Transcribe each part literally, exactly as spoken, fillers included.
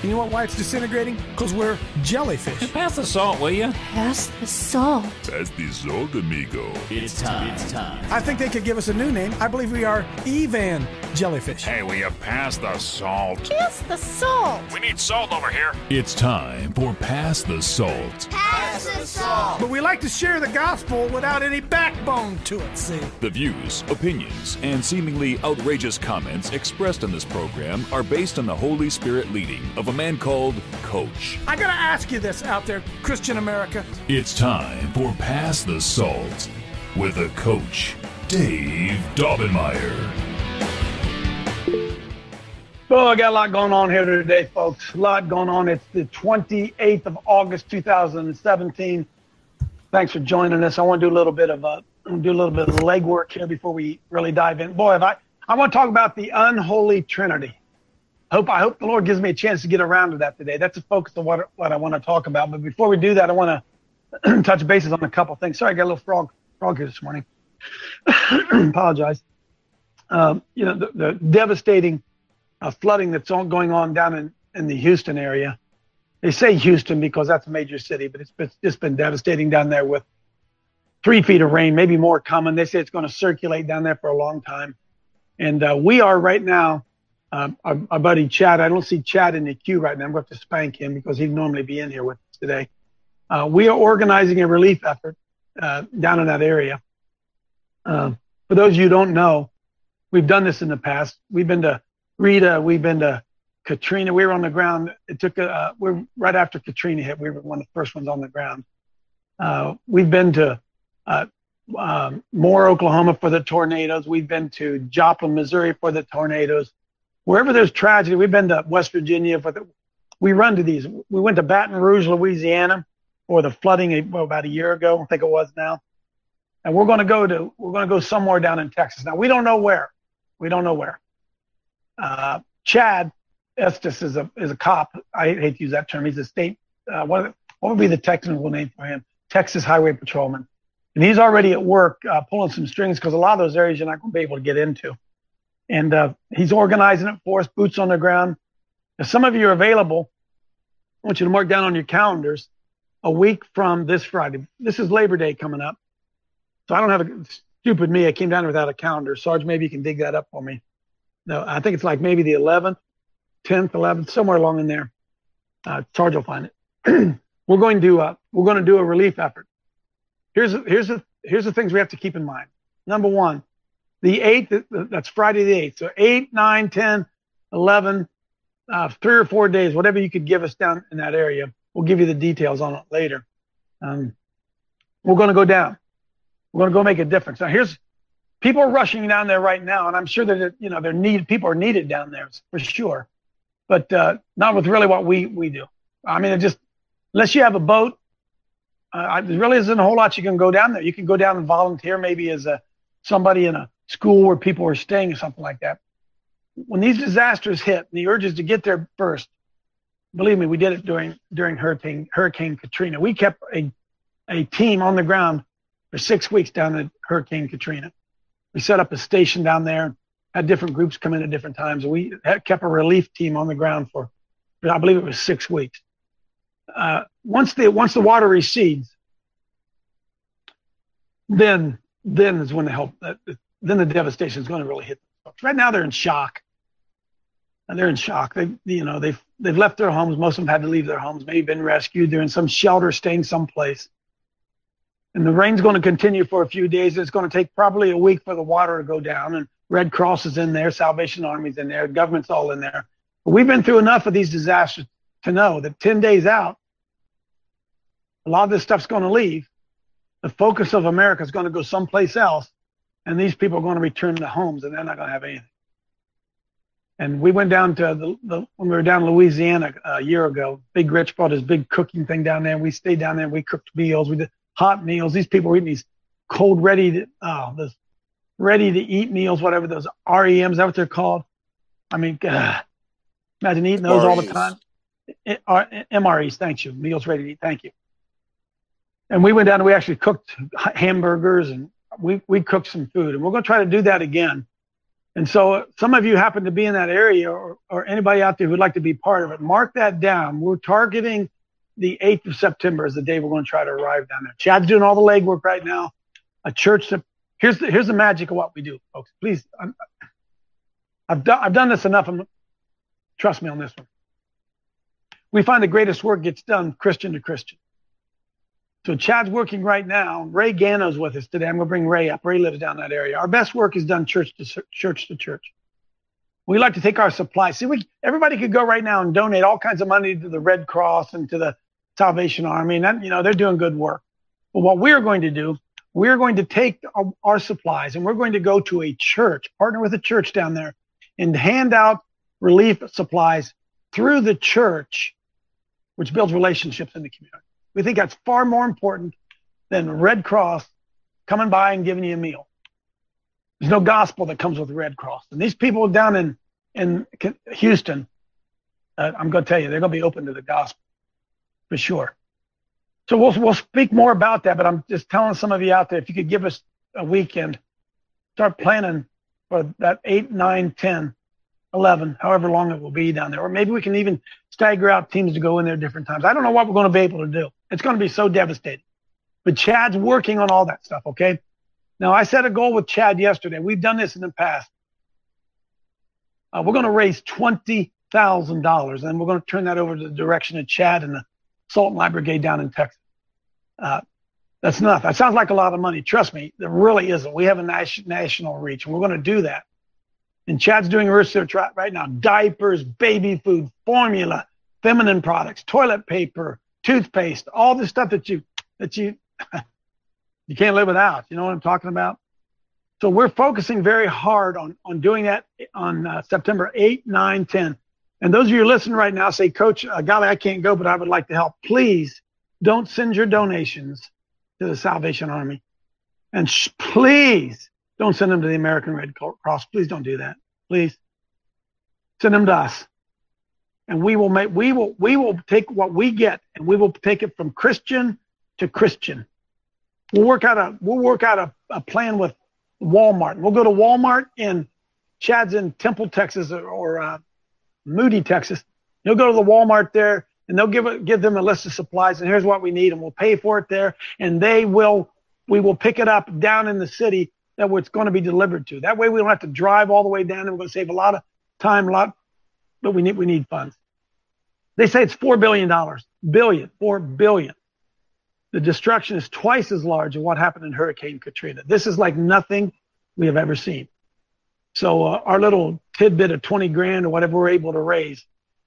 You know what, why it's disintegrating? Because we're jellyfish. Pass the salt, will you? Pass the salt. Pass the salt, amigo. It's time. It's time. I think they could give us a new name. I believe we are Evan jellyfish. Hey, will you pass the salt? Pass the salt. We need salt over here. It's time for Pass the Salt. Pass the salt. But we like to share the gospel without any backbone to it, see? The views, opinions, and seemingly outrageous comments expressed in this program are based on the Holy Spirit leading of a man called Coach. I gotta ask you this out there, Christian America. It's time for Pass the Salt with the Coach, Dave Daubenmire. Oh, I got a lot going on here today, folks. A lot going on. It's the twenty-eighth of August, two thousand seventeen. Thanks for joining us. I want to do a little bit of uh, do a little bit of legwork here before we really dive in. Boy, if I I want to talk about the unholy Trinity. Hope I hope the Lord gives me a chance to get around to that today. That's the focus of what what I want to talk about. But before we do that, I want to touch bases on a couple things. Sorry, I got a little frog frog here this morning. Apologize. Um, you know, the, the devastating uh, flooding that's on, going on down in, in the Houston area. They say Houston because that's a major city, but it's, it's just been devastating down there with three feet of rain, maybe more coming. They say it's going to circulate down there for a long time. And uh, we are right now, uh, our, our buddy Chad, I don't see Chad in the queue right now. I'm going to have to spank him because he'd normally be in here with us today. Uh, we are organizing a relief effort uh, down in that area. Uh, for those of you who don't know, we've done this in the past. We've been to Rita, we've been to Katrina. We were on the ground. It took a, uh, we're right after Katrina hit. We were one of the first ones on the ground. Uh, we've been to uh, um, Moore, Oklahoma for the tornadoes. We've been to Joplin, Missouri for the tornadoes. Wherever there's tragedy, we've been to West Virginia for the. We run to these. We went to Baton Rouge, Louisiana, for the flooding well, about a year ago. I think it was now. And we're going to go to we're going to go somewhere down in Texas. Now we don't know where. We don't know where. Uh, Chad Estes is a is a cop. I hate to use that term. He's a state. Uh, what what would be the technical name for him? Texas Highway Patrolman. And he's already at work uh, pulling some strings because a lot of those areas you're not going to be able to get into. And uh, he's organizing it for us, boots on the ground. If some of you are available, I want you to mark down on your calendars a week from this Friday. This is Labor Day coming up. So I don't have a stupid me. I came down here without a calendar. Sarge, maybe you can dig that up for me. No, I think it's like maybe the eleventh, tenth, eleventh, somewhere along in there. Uh, Sarge will find it. we're going to uh, we're going to do a relief effort. Here's here's the here's the things we have to keep in mind. Number one, the eighth. That's Friday the eighth. So eight, nine, ten, eleven, uh, three or four days, whatever you could give us down in that area. We'll give you the details on it later. Um, we're going to go down. We're going to go make a difference. Now, here's people are rushing down there right now, and I'm sure that you know they're needed. People are needed down there for sure, but uh, not with really what we we do. I mean, it just unless you have a boat, uh, there really isn't a whole lot you can go down there. You can go down and volunteer, maybe as a somebody in a school where people are staying or something like that. When these disasters hit, the urge is to get there first. Believe me, we did it during during Hurricane Hurricane Katrina. We kept a a team on the ground for six weeks down at Hurricane Katrina. We set up a station down there, had different groups come in at different times. We had, kept a relief team on the ground for, I believe it was six weeks. Uh, once the once the water recedes, then then is when the help. Uh, then the devastation is going to really hit them. Folks. Right now they're in shock. And they're in shock. They, you know, they've they've left their homes. Most of them had to leave their homes. Maybe been rescued. They're in some shelter, staying someplace. And the rain's going to continue for a few days. It's going to take probably a week for the water to go down. And Red Cross is in there, Salvation Army's in there, government's all in there. But we've been through enough of these disasters to know that ten days out, a lot of this stuff's going to leave. The focus of America is going to go someplace else, and these people are going to return to homes, and they're not going to have anything. And we went down to the, the when we were down in Louisiana a year ago. Big Rich brought his big cooking thing down there. We stayed down there. And we cooked meals. We did hot meals. These people were eating these cold, ready to oh, those ready to eat meals, whatever those R E Ms. Is that what they're called? I mean, God, imagine eating those all the time. M R Es. Thank you. Meals ready to eat. Thank you. And we went down and we actually cooked hamburgers and we we cooked some food. And we're going to try to do that again And so some of you happen to be in that area, or, or anybody out there who'd like to be part of it, mark that down. We're targeting the eighth of September as the day we're going to try to arrive down there. Chad's doing all the legwork right now. A church that, here's the, here's the magic of what we do, folks. Please, I'm, I've done, I've done this enough. I'm, trust me on this one. We find the greatest work gets done Christian to Christian. So Chad's working right now. Ray Gano's with us today. I'm going to bring Ray up. Ray lives down that area. Our best work is done church to church to church. We like to take our supplies. See, we everybody could go right now and donate all kinds of money to the Red Cross and to the Salvation Army. And that, you know, they're doing good work. But what we're going to do, we're going to take our, our supplies and we're going to go to a church, partner with a church down there, and hand out relief supplies through the church, which builds relationships in the community. We think that's far more important than Red Cross coming by and giving you a meal. There's no gospel that comes with the Red Cross. And these people down in, in Houston, uh, I'm going to tell you, they're going to be open to the gospel for sure. So we'll, we'll speak more about that, but I'm just telling some of you out there, if you could give us a weekend, start planning for that eight, nine, ten, eleven, however long it will be down there. Or maybe we can even stagger out teams to go in there different times. I don't know what we're going to be able to do. It's going to be so devastating. But Chad's working on all that stuff, okay? Now, I set a goal with Chad yesterday. We've done this in the past. Uh, we're going to raise twenty thousand dollars, and we're going to turn that over to the direction of Chad and the Salt and Light Brigade down in Texas. Uh, that's enough. That sounds like a lot of money. Trust me, there really isn't. We have a nas- national reach, and we're going to do that. And Chad's doing research right, right now. Diapers, baby food, formula, feminine products, toilet paper, toothpaste, all the stuff that you that you you can't live without. You know what I'm talking about? So we're focusing very hard on, on doing that on uh, September eighth, nine, ten. And those of you listening right now say, Coach, uh, golly, I can't go, but I would like to help. Please don't send your donations to the Salvation Army. And sh- please don't send them to the American Red Cross. Please don't do that. Please send them to us. And we will make, we will, we will take what we get and we will take it from Christian to Christian. We'll work out a, we'll work out a, a plan with Walmart. We'll go to Walmart in Chad's in Temple, Texas, or, or uh, Moody, Texas. You'll go to the Walmart there and they'll give it, give them a list of supplies and here's what we need and we'll pay for it there. And they will, we will pick it up down in the city that it's going to be delivered to. That way we don't have to drive all the way down and we're going to save a lot of time, a lot, but we need, we need funds. They say it's four billion dollars. Billion, four billion. The destruction is twice as large as what happened in Hurricane Katrina. This is like nothing we have ever seen. So uh, our little tidbit of twenty grand or whatever we're able to raise,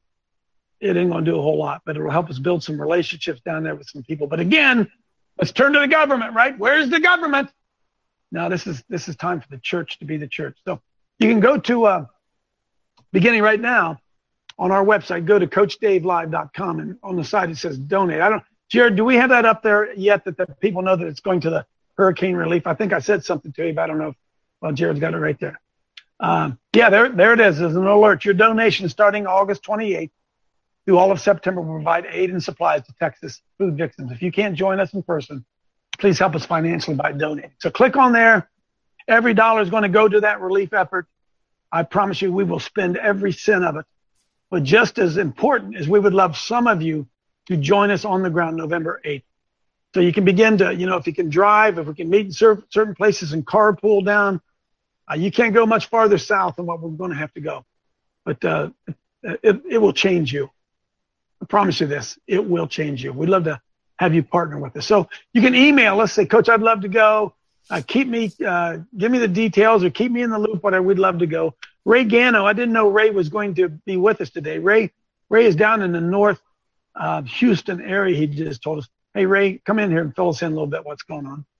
it ain't going to do a whole lot, but it will help us build some relationships down there with some people. But again, let's turn to the government, right? Where's the government? Now this is this is time for the church to be the church. So you can go to uh, beginning right now on our website. Go to coach dave live dot com and on the side it says donate. I don't, Jared, do we have that up there yet that the people know that it's going to the hurricane relief? I think I said something to you, but I don't know if, well, Jared's got it right there. Um, yeah, there there it is. There's an alert. Your donation starting August twenty-eighth through all of September will provide aid and supplies to Texas food victims. If you can't join us in person, please help us financially by donating. So click on there. Every dollar is going to go to that relief effort. I promise you we will spend every cent of it. But just as important is we would love some of you to join us on the ground November eighth. So you can begin to, you know, if you can drive, if we can meet in cer- certain places and carpool down, uh, you can't go much farther south than what we're going to have to go. But uh, it, it will change you. I promise you this. It will change you. We'd love to have you partner with us. So you can email us, say, Coach, I'd love to go. Uh, keep me, uh, give me the details or keep me in the loop, whatever. We'd love to go. Ray Gano, I didn't know Ray was going to be with us today. Ray, Ray is down in the North uh, Houston area. He just told us, hey, Ray, come in here and fill us in a little bit what's going on.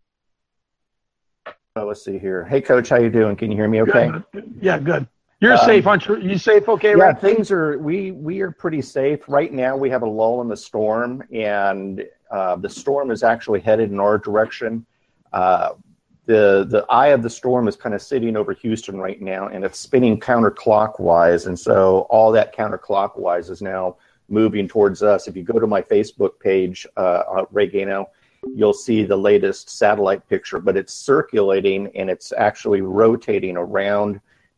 Oh, let's see here. Hey, Coach, how you doing? Can you hear me okay? Good. Yeah, good. You're um, safe, aren't you? You safe okay, Ray? Yeah, things are, we, we are pretty safe. Right now we have a lull in the storm, and uh, the storm is actually headed in our direction. Uh, the the eye of the storm is kind of sitting over Houston right now, and it's spinning counterclockwise, and so all that counterclockwise is now moving towards us. If you go to my Facebook page, uh, Ray Gano, you'll see the latest satellite picture, but it's circulating and it's actually rotating around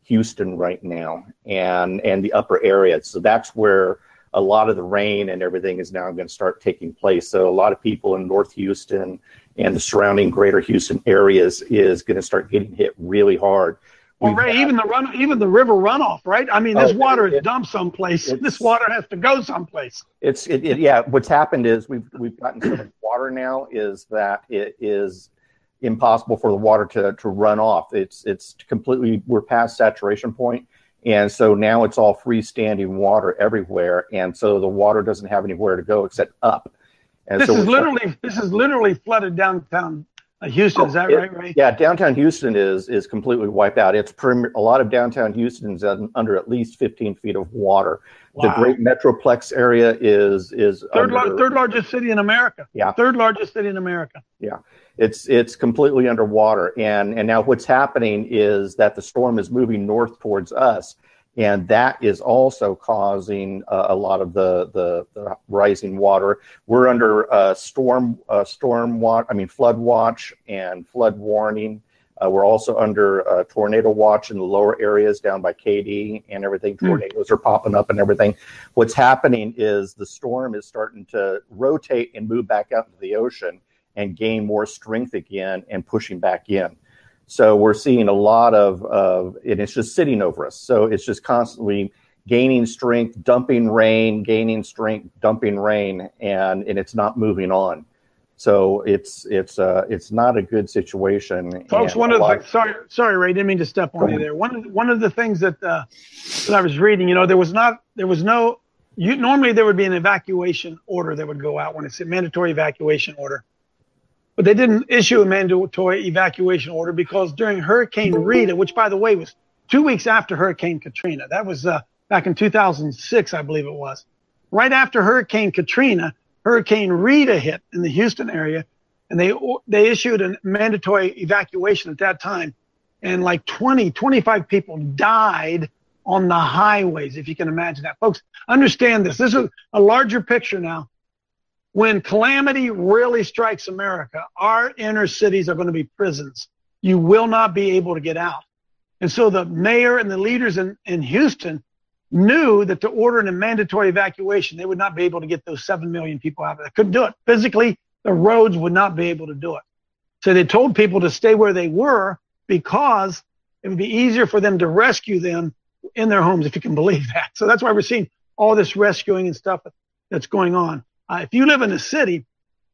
Houston right now and, and the upper area. So that's where a lot of the rain and everything is now going to start taking place. So a lot of people in North Houston and the surrounding greater Houston areas is going to start getting hit really hard. Well, Ray, even the run, even the river runoff, right? I mean, this oh, water it, is dumped someplace. This water has to go someplace. It's it, it, yeah. What's happened is we've we've gotten so much water now is that it is impossible for the water to to run off. It's it's completely we're past saturation point, and so now it's all freestanding water everywhere, and so the water doesn't have anywhere to go except up. And this so is literally this is literally flooded downtown Houston. Is that it, right, Ray? Yeah, downtown Houston is is completely wiped out. It's prim- a lot of downtown Houston is under at least fifteen feet of water. Wow. The Great Metroplex area is is third, under, lar- third largest city in America. Yeah, third largest city in America. Yeah, it's it's completely underwater, and and now what's happening is that the storm is moving north towards us, and that is also causing uh, a lot of the, the the rising water. We're under uh, storm uh, storm watch, I mean flood watch and flood warning. Uh, we're also under uh, tornado watch in the lower areas down by K D and everything. Tornadoes mm. are popping up and everything. What's happening is the storm is starting to rotate and move back out into the ocean and gain more strength again and pushing back in. So we're seeing a lot of, of, and it's just sitting over us. So it's just constantly gaining strength, dumping rain, gaining strength, dumping rain, and, and it's not moving on. So it's it's uh, it's not a good situation. Folks, and one of the of, sorry sorry Ray, didn't mean to step on you there. One of the, one of the things that uh, that I was reading, you know, there was not there was no you normally there would be an evacuation order that would go out when it's a mandatory evacuation order. But they didn't issue a mandatory evacuation order because during Hurricane Rita, which, by the way, was two weeks after Hurricane Katrina, that was uh, back in two thousand six, I believe it was. Right after Hurricane Katrina, Hurricane Rita hit in the Houston area, and they they issued a mandatory evacuation at that time. And like twenty, twenty-five people died on the highways, if you can imagine that. Folks, understand this. This is a larger picture now. When calamity really strikes America, our inner cities are going to be prisons. You will not be able to get out. And so the mayor and the leaders in, in Houston knew that to order a mandatory evacuation, they would not be able to get those seven million people out. They couldn't do it. Physically, the roads would not be able to do it. So they told people to stay where they were because it would be easier for them to rescue them in their homes, if you can believe that. So that's why we're seeing all this rescuing and stuff that's going on. Uh, if you live in a city,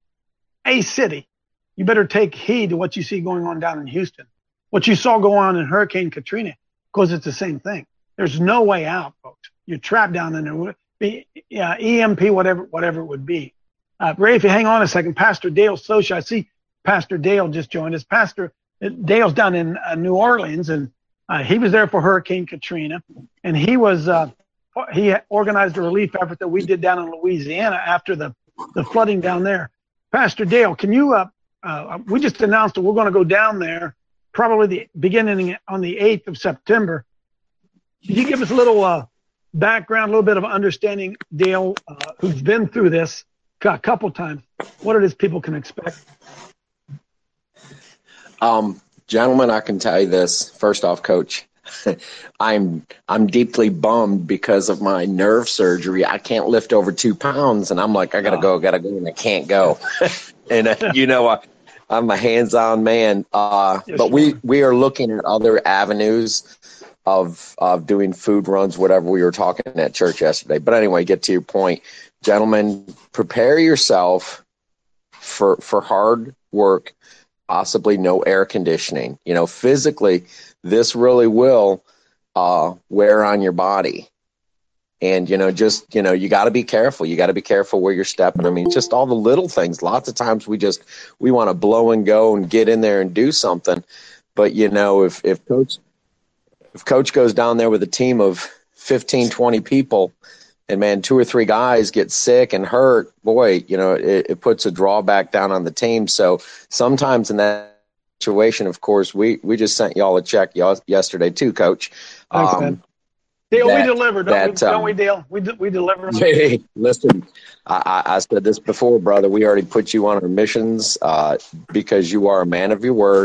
a city, you better take heed to what you see going on down in Houston. What you saw go on in Hurricane Katrina, because it's the same thing. There's no way out, folks. You're trapped down in there. Be, yeah, E M P, whatever, whatever it would be. Uh, Ray, if you hang on a second, Pastor Dale Socha, I see Pastor Dale just joined us. Pastor Dale's down in uh, New Orleans, and uh, he was there for Hurricane Katrina, and he was uh, he organized a relief effort that we did down in Louisiana after the, the flooding down there. Pastor Dale, can you? Uh, uh, we just announced that we're going to go down there, probably the beginning on the eighth of September. Can you give us a little uh, background, a little bit of understanding, Dale, uh, who's been through this a couple times, what it is people can expect? Um, gentlemen, I can tell you this. First off, Coach, I'm I'm deeply bummed because of my nerve surgery. I can't lift over two pounds, and I'm like, I gotta oh. go, gotta go, and I can't go. and uh, you know, I, I'm a hands-on man. Uh, yes, but we we are looking at other avenues of of doing food runs, whatever we were talking at church yesterday. But anyway, get to your point, gentlemen. Prepare yourself for for hard work. Possibly no air conditioning. You know, physically, this really will uh, wear on your body. And, you know, just, you know, you got to be careful. You got to be careful where you're stepping. I mean, just all the little things. Lots of times we just, we want to blow and go and get in there and do something. But, you know, if, if coach, if coach goes down there with a team of fifteen, twenty people, and man, two or three guys get sick and hurt, boy, you know, it, it puts a drawback down on the team. So sometimes in that situation, of course, we, we just sent y'all a check y'all yesterday too, Coach. Thanks, um, man. Dale, that, we deliver, don't, that, we, don't um, we, Dale? We, we deliver. Hey, listen, I, I said this before, brother. We already put you on our missions uh, because you are a man of your word.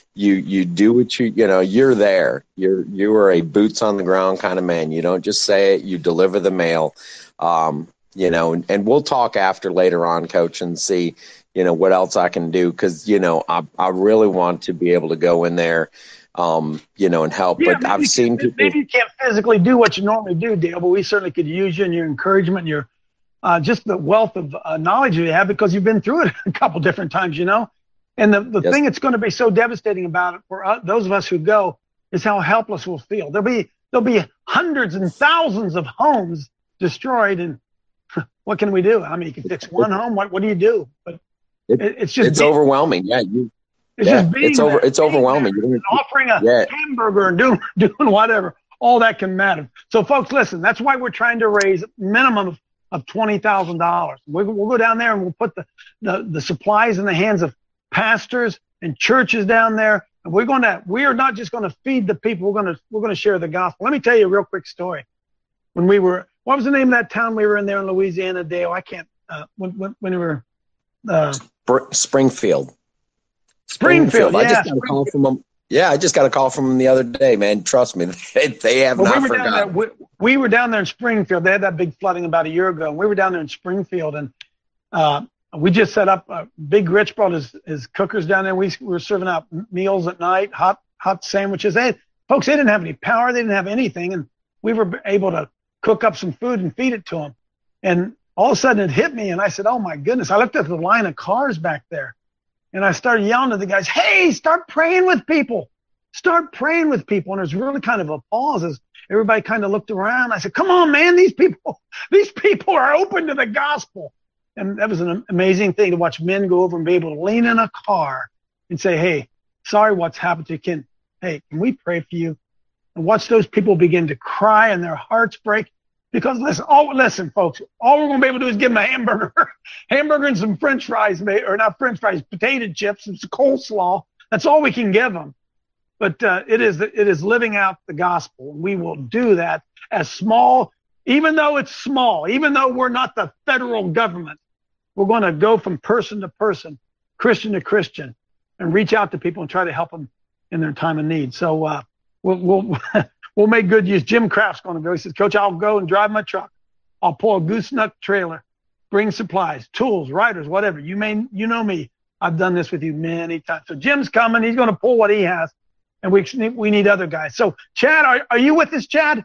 you you do what you you know you're there. You're you are a boots on the ground kind of man. You don't just say it. You deliver the mail. Um, you know, and, and we'll talk after later on, Coach, and see you know what else I can do because you know I I really want to be able to go in there. Um, you know, and help. Yeah, but I've seen maybe, people. Maybe you can't physically do what you normally do, Dale, but we certainly could use you and your encouragement and your uh, just the wealth of uh, knowledge you have because you've been through it a couple different times, you know. And the, the Yes. thing that's going to be so devastating about it for us, those of us who go is how helpless we'll feel. There'll be there'll be hundreds and thousands of homes destroyed, and what can we do? I mean, you can fix one home. What what do you do? But It, it, it's just it's being, overwhelming. Yeah, you. It's yeah, just being it's over. there, It's being overwhelming. there, You're and offering a Yeah. hamburger and doing doing whatever. All that can matter. So, folks, listen. That's why we're trying to raise a minimum of, of twenty thousand dollars. We'll, we'll go down there and we'll put the, the the supplies in the hands of pastors and churches down there. And we're going to. We are not just going to feed the people. We're going to we're going to share the gospel. Let me tell you a real quick story. When we were, what was the name of that town we were in there in Louisiana, Dale? I can't. Uh, when when when we were. Uh, Spr- Springfield. Springfield, I yeah, just got a call from them. Yeah, I just got a call from them the other day, man. Trust me, they, they have Well, not we were down there. forgotten. We, we were down there in Springfield. They had that big flooding about a year ago, and we were down there in Springfield, and uh, we just set up. Uh, Big Rich brought his, his cookers down there. We, we were serving out meals at night, hot hot sandwiches. They folks, they didn't have any power. They didn't have anything, and we were able to cook up some food and feed it to them. And all of a sudden, it hit me, and I said, "Oh my goodness!" I looked at the line of cars back there. And I started yelling to the guys, "Hey, start praying with people. Start praying with people." And there's really kind of a pause as everybody kind of looked around. I said, "Come on, man, these people, these people are open to the gospel." And that was an amazing thing to watch men go over and be able to lean in a car and say, "Hey, sorry what's happened to you. Can, hey, can we pray for you?" And watch those people begin to cry and their hearts break. Because listen, all listen, folks, all we're going to be able to do is give them a hamburger, hamburger and some French fries, or not French fries, potato chips and some coleslaw. That's all we can give them. But uh, it is it is living out the gospel. We will do that as small, even though it's small, even though we're not the federal government. We're going to go from person to person, Christian to Christian, and reach out to people and try to help them in their time of need. So uh, we'll. we'll We'll make good use. Jim Kraft's going to go. He says, "Coach, I'll go and drive my truck. I'll pull a gooseneck trailer, bring supplies, tools, riders, whatever. You may, you know me. I've done this with you many times." So Jim's coming. He's going to pull what he has, and we we need other guys. So Chad, are are you with us, Chad?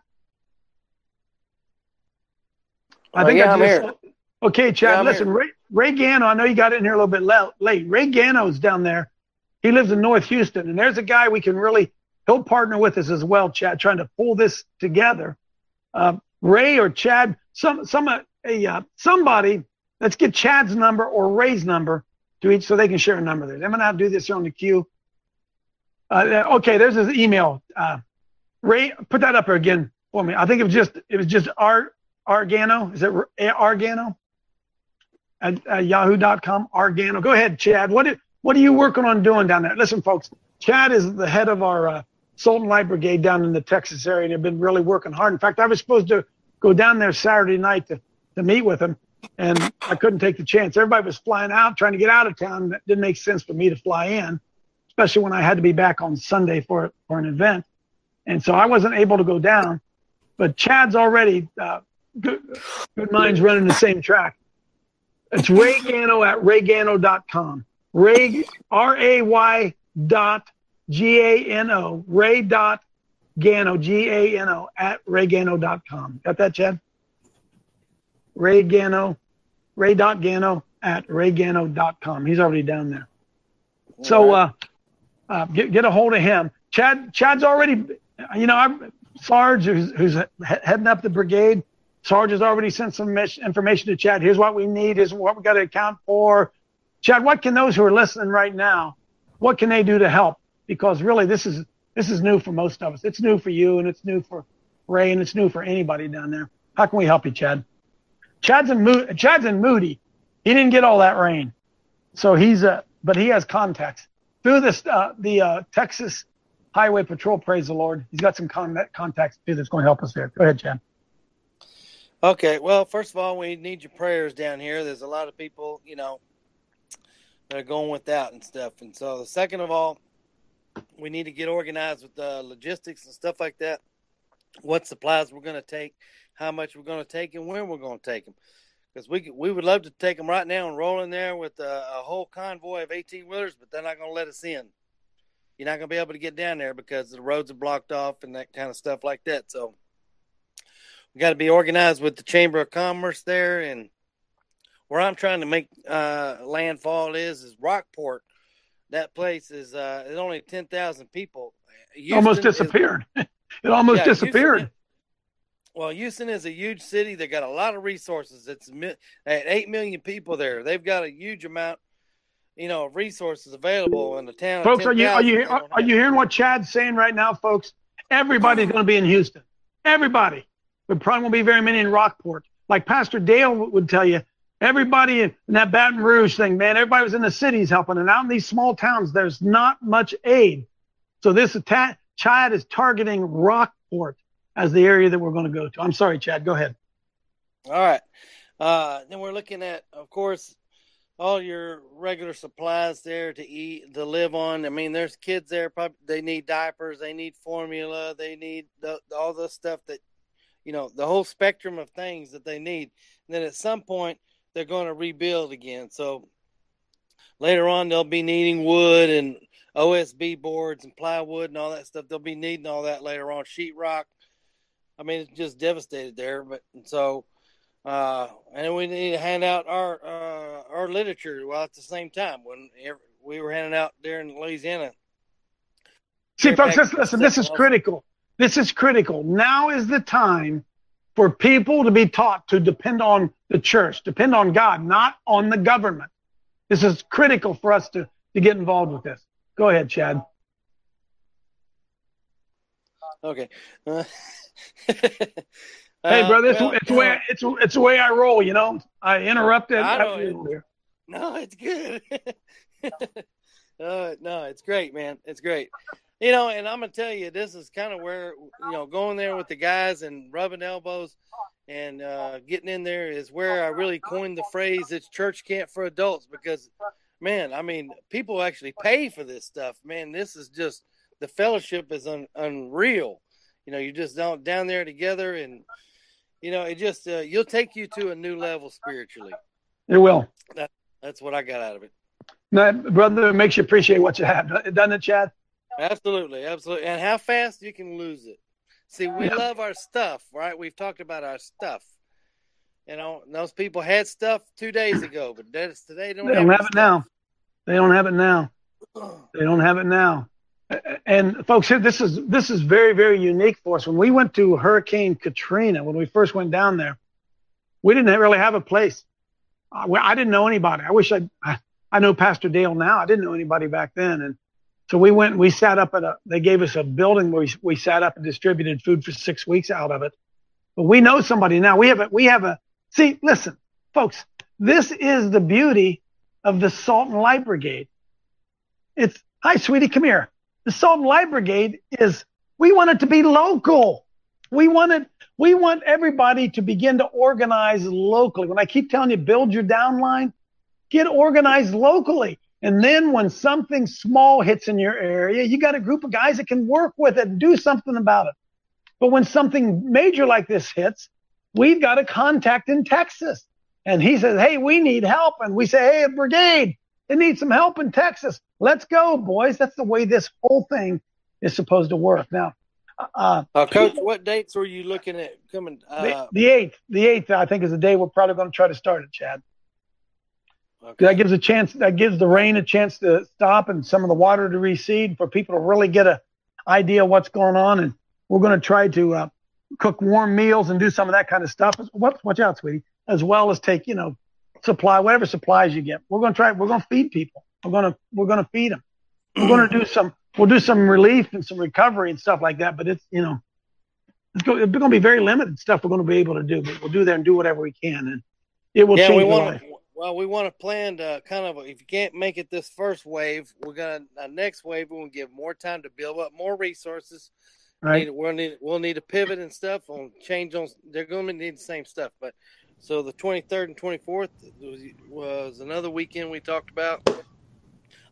I Uh, think yeah, I I'm just, here. Okay, Chad. Yeah, I'm listen, here. Ray, Ray Gano. I know you got in here a little bit le- late. Ray Gano's down there. He lives in North Houston, and there's a guy we can really. He'll partner with us as well, Chad, trying to pull this together. Uh, Ray or Chad, some some uh, a uh, somebody. Let's get Chad's number or Ray's number to each, so they can share a number there. I'm gonna have to do this here on the queue. Uh, okay, there's his email. Uh, Ray, put that up here again for me. I think it was just it was just Ar Argano. Is it Argano at, at yahoo dot com? Argano. Go ahead, Chad. What are, what are you working on doing down there? Listen, folks. Chad is the head of our uh, Salt and Light Brigade down in the Texas area, and they've been really working hard. In fact, I was supposed to go down there Saturday night to, to meet with him, and I couldn't take the chance. Everybody was flying out, trying to get out of town. That didn't make sense for me to fly in, especially when I had to be back on Sunday for for an event. And so I wasn't able to go down. But Chad's already uh, good, good minds running the same track. It's Ray Gano at ray gano dot com. Ray, R A Y dot G A N O, Ray dot Gano, G A N O, at ray gano dot com. Got that, Chad? Ray Gano, Ray dot Gano at ray gano dot com. He's already down there. So uh, uh, get, get a hold of him. Chad, Chad's already, you know, I'm, Sarge, who's, who's heading up the brigade, Sarge has already sent some information to Chad. Here's what we need. Here's what we got to account for. Chad, what can those who are listening right now, what can they do to help? Because really, this is this is new for most of us. It's new for you, and it's new for Ray, and it's new for anybody down there. How can we help you, Chad? Chad's in Mo- Chad's in Moody. He didn't get all that rain, so he's uh, but he has contacts through this uh, the uh, Texas Highway Patrol. Praise the Lord. He's got some con- contacts too that's going to help us there. Go ahead, Chad. Okay. Well, first of all, we need your prayers down here. There's a lot of people, you know, that are going without and stuff. And so the second of all, we need to get organized with the logistics and stuff like that. What supplies we're going to take, how much we're going to take, and when we're going to take them. Because we we would love to take them right now and roll in there with a, a whole convoy of eighteen-wheelers, but they're not going to let us in. You're not going to be able to get down there because the roads are blocked off and that kind of stuff like that. So we got to be organized with the Chamber of Commerce there. And where I'm trying to make uh, landfall is is Rockport. That place is uh, it's only ten thousand people. Houston almost disappeared. Is, it almost yeah, disappeared. Houston, well, Houston is a huge city. They got a lot of resources. It's at eight million people there. They've got a huge amount, you know, of resources available in the town. Folks, are you are you are, are you hearing what Chad's saying right now, folks? Everybody's going to be in Houston. Everybody. But probably won't be very many in Rockport. Like Pastor Dale would tell you, everybody in that Baton Rouge thing, man, everybody was in the cities helping. And out in these small towns, there's not much aid. So this attack, Chad is targeting Rockport as the area that we're going to go to. I'm sorry, Chad. Go ahead. All right. Uh, then we're looking at, of course, all your regular supplies there to eat, to live on. I mean, there's kids there. Probably, they need diapers. They need formula. They need the, all the stuff that, you know, the whole spectrum of things that they need. And then at some point, they're going to rebuild again. So later on, they'll be needing wood and O S B boards and plywood and all that stuff. They'll be needing all that later on. Sheetrock. I mean, it's just devastated there. But so, uh, and we need to hand out our uh, our literature while at the same time when we were handing out there in Louisiana. See, folks, listen, listen, this is critical. This is critical. Now is the time for people to be taught to depend on the church, depend on God, not on the government. This is critical for us to, to get involved with this. Go ahead, Chad. Okay. Uh, hey, brother, it's, well, it's, the way, it's, it's the way I roll, you know. I interrupted. I know it, no, it's good. uh, no, it's great, man. It's great. You know, and I'm going to tell you, this is kind of where, you know, going there with the guys and rubbing elbows and uh, getting in there is where I really coined the phrase, it's church camp for adults, because, man, I mean, people actually pay for this stuff. Man, this is just, the fellowship is un, unreal. You know, you're just down, down there together and, you know, it just, uh, you'll take you to a new level spiritually. It will. That, that's what I got out of it. No, brother, it makes you appreciate what you have, doesn't it, Chad? Absolutely, absolutely. And how fast you can lose it. See, we yeah. love our stuff, right? We've talked about our stuff. You know, those people had stuff two days ago, but that's today. Don't they have don't have it now. They don't have it now. They don't have it now. And folks, this is this is very, very unique for us. When we went to Hurricane Katrina, when we first went down there, we didn't really have a place. I didn't know anybody. I wish I I know Pastor Dale now. I didn't know anybody back then, and so we went. We sat up at a. They gave us a building where we, we sat up and distributed food for six weeks out of it. But we know somebody now. We have a. We have a. See, listen, folks. This is the beauty of the Salt and Light Brigade. It's hi, sweetie, come here. The Salt and Light Brigade is. We want it to be local. We want it. We want everybody to begin to organize locally. When I keep telling you, build your downline, get organized locally. And then when something small hits in your area, you got a group of guys that can work with it and do something about it. But when something major like this hits, we've got a contact in Texas. And he says, hey, we need help. And we say, hey, a brigade, they need some help in Texas. Let's go, boys. That's the way this whole thing is supposed to work. Now, uh, uh, Coach, what dates were you looking at coming? Uh, the, the eighth. The eighth, I think, is the day we're probably going to try to start it, Chad. Okay. That gives a chance. That gives the rain a chance to stop and some of the water to recede for people to really get a idea of what's going on. And we're going to try to uh, cook warm meals and do some of that kind of stuff. Watch, watch out, sweetie. As well as take, you know, supply whatever supplies you get. We're going to try. We're going to feed people. We're going to we're going to feed them. We're going to do some. We'll do some relief and some recovery and stuff like that. But it's you know, it's going, it's going to be very limited stuff we're going to be able to do. But we'll do there and do whatever we can, and it will yeah, change we the want life. To, well, we want to plan to kind of, if you can't make it this first wave, we're gonna uh, next wave we'll give more time to build up more resources. Right. Need, we'll need we'll need to pivot and stuff on change on. They're going to need the same stuff, but so the twenty-third and twenty-fourth was, was another weekend we talked about.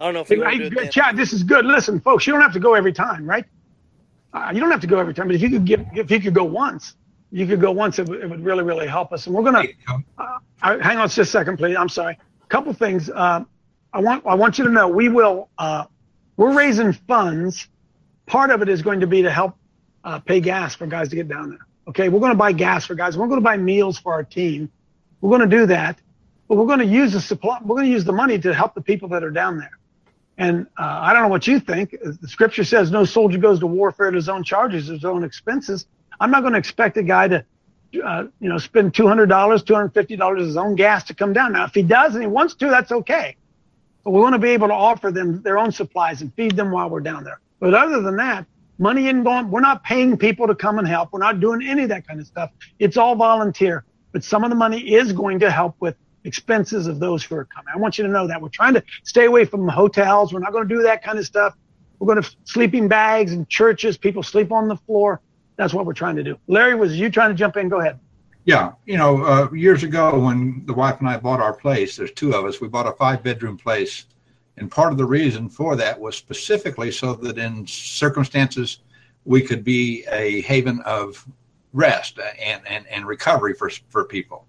I don't know if you want to Hey, do it then. Chad, this is good. Listen, folks, you don't have to go every time, right? Uh, you don't have to go every time, but if you could give, if you could go once, you could go once. It, would- it would really, really help us. And we're gonna uh, uh, hang on just a second, please. I'm sorry. A couple things. Uh, I want I want you to know we will. Uh, we're raising funds. Part of it is going to be to help uh, pay gas for guys to get down there. Okay, we're going to buy gas for guys. We're going to buy meals for our team. We're going to do that, but we're going to use the supply. We're going to use the money to help the people that are down there. And uh, I don't know what you think. The scripture says no soldier goes to warfare at his own charges, his own expenses. I'm not going to expect a guy to, uh, you know, spend two hundred dollars, two hundred fifty dollars of his own gas to come down. Now, if he does and he wants to, that's okay. But we want to be able to offer them their own supplies and feed them while we're down there. But other than that, money isn't going. We're not paying people to come and help. We're not doing any of that kind of stuff. It's all volunteer. But some of the money is going to help with expenses of those who are coming. I want you to know that. We're trying to stay away from hotels. We're not going to do that kind of stuff. We're going to sleeping bags in churches. People sleep on the floor. That's what we're trying to do. Larry, was you trying to jump in? Go ahead. Yeah, you know, uh, years ago when the wife and I bought our place, there's two of us, we bought a five-bedroom place. And part of the reason for that was specifically so that in circumstances we could be a haven of rest and, and, and recovery for, for people.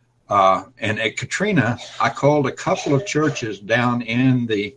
Uh, and at Katrina, I called a couple of churches down in the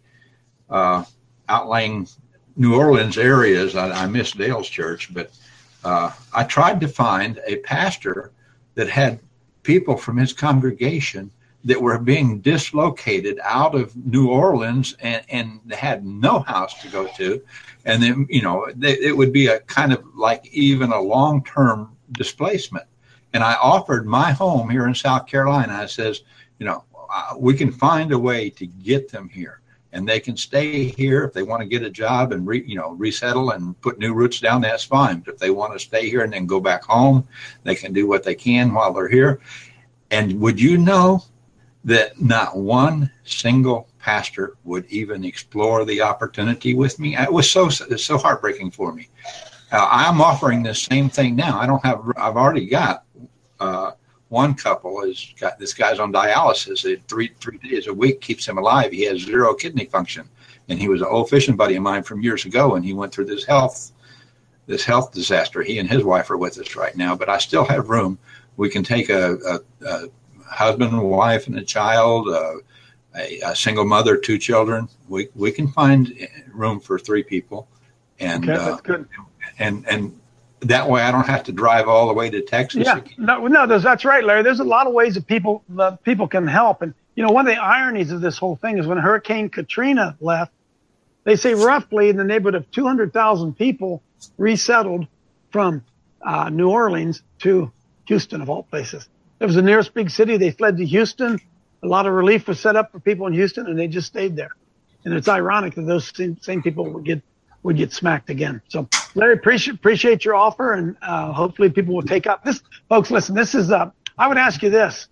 uh, outlying New Orleans areas. I, I missed Dale's church, but uh, I tried to find a pastor that had people from his congregation that were being dislocated out of New Orleans and, and had no house to go to. And then, you know, they, it would be a kind of like even a long-term displacement. And I offered my home here in South Carolina. I says, you know, uh, we can find a way to get them here and they can stay here. If they want to get a job and, re, you know, resettle and put new roots down, that's fine. But if they want to stay here and then go back home, they can do what they can while they're here. And would you know that not one single pastor would even explore the opportunity with me? It was so, it's so heartbreaking for me. Uh, I'm offering this same thing now. I don't have, I've already got uh, one couple is got, this guy's on dialysis. It, three, three days a week keeps him alive. He has zero kidney function. And he was an old fishing buddy of mine from years ago. And he went through this health, this health disaster. He and his wife are with us right now, but I still have room. We can take a, a, a husband and wife and a child, uh, a, a single mother, two children. We we can find room for three people, and Okay, that's good. Uh, and and that way I don't have to drive all the way to Texas. Yeah, no, no, there's, that's right, Larry. There's a lot of ways that people that people can help, and you know, one of the ironies of this whole thing is when Hurricane Katrina left, they say roughly in the neighborhood of two hundred thousand people resettled from uh, New Orleans to Houston, of all places. It was the nearest big city. They fled to Houston. A lot of relief was set up for people in Houston, and they just stayed there. And it's ironic that those same, same people would get would get smacked again. So, Larry, appreciate appreciate your offer, and uh, hopefully people will take up this. Folks, listen, this is. Uh, I would ask you this: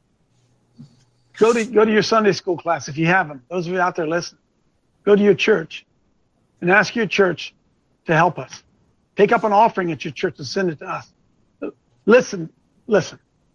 go to go to your Sunday school class if you have them. Those of you out there listening, go to your church and ask your church to help us. Take up an offering at your church and send it to us. Listen, listen.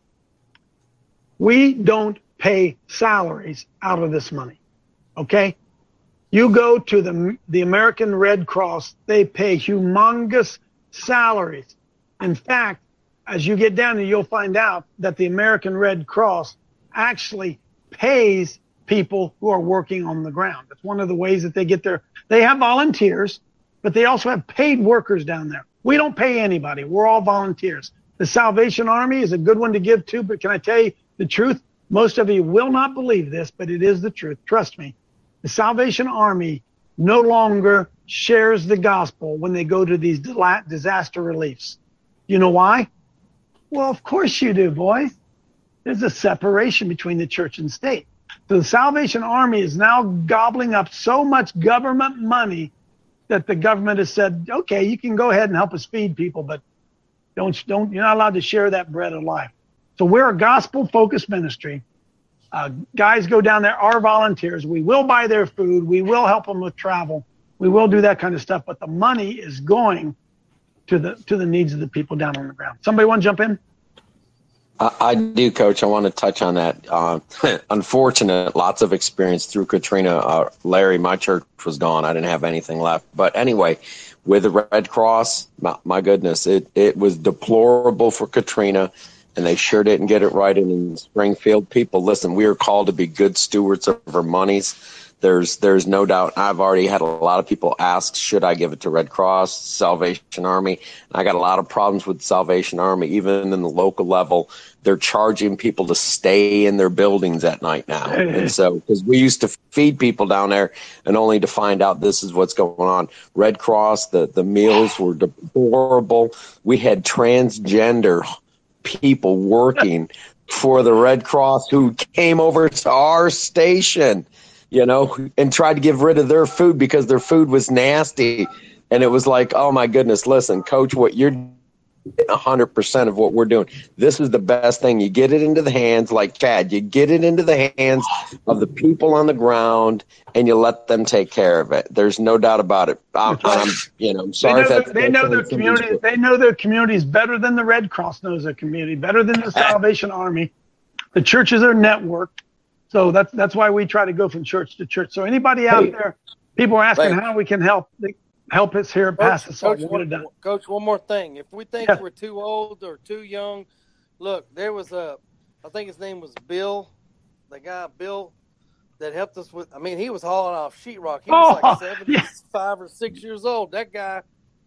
We don't pay salaries out of this money, okay? You go to the the American Red Cross, they pay humongous salaries. In fact, as you get down there, you'll find out that the American Red Cross actually pays people who are working on the ground. That's one of the ways that they get their, they have volunteers, but they also have paid workers down there. We don't pay anybody. We're all volunteers. The Salvation Army is a good one to give to, but can I tell you the truth? Most of you will not believe this, but it is the truth. Trust me. The Salvation Army no longer shares the gospel when they go to these disaster reliefs. You know why? Well, of course you do, boys. There's a separation between the church and state. So the Salvation Army is now gobbling up so much government money that the government has said, okay, you can go ahead and help us feed people, but don't, don't, you're not allowed to share that bread of life. So we're a gospel-focused ministry. Uh, guys go down there, are volunteers. We will buy their food. We will help them with travel. We will do that kind of stuff. But the money is going to the to the needs of the people down on the ground. Somebody want to jump in? I, I do, Coach. I want to touch on that. Uh, unfortunate, lots of experience through Katrina. Uh, Larry, my church was gone. I didn't have anything left. But anyway, with the Red Cross, my, my goodness, it, it was deplorable for Katrina, and they sure didn't get it right in Springfield. People, listen, we are called to be good stewards of our monies. There's there's no doubt. I've already had a lot of people ask, should I give it to Red Cross, Salvation Army? And I got a lot of problems with Salvation Army, even in the local level. They're charging people to stay in their buildings at night now. And so, because we used to feed people down there and only to find out this is what's going on. Red Cross, the, the meals were deplorable. We had transgender people working for the Red Cross who came over to our station, you know, and tried to get rid of their food because their food was nasty. And it was like, oh, my goodness, listen, Coach, what you're doing, one hundred percent of what we're doing, this is the best thing. You get it into the hands, like Chad, you get it into the hands of the people on the ground, and you let them take care of it. There's no doubt about it. I'm, I'm you know, I'm sorry they know, if their, they know their community. They know their communities better than the Red Cross knows their community, better than the Salvation Army. The churches are networked. So that's that's why we try to go from church to church. So anybody out there, people are asking how we can help help us here at Pass the Salt. Coach, one, done. Coach, one more thing. If we think yeah. we're too old or too young, look, there was a, I think his name was Bill, the guy Bill that helped us with. I mean, he was hauling off sheetrock. He was oh, like seventy-five yeah. or six years old. That guy.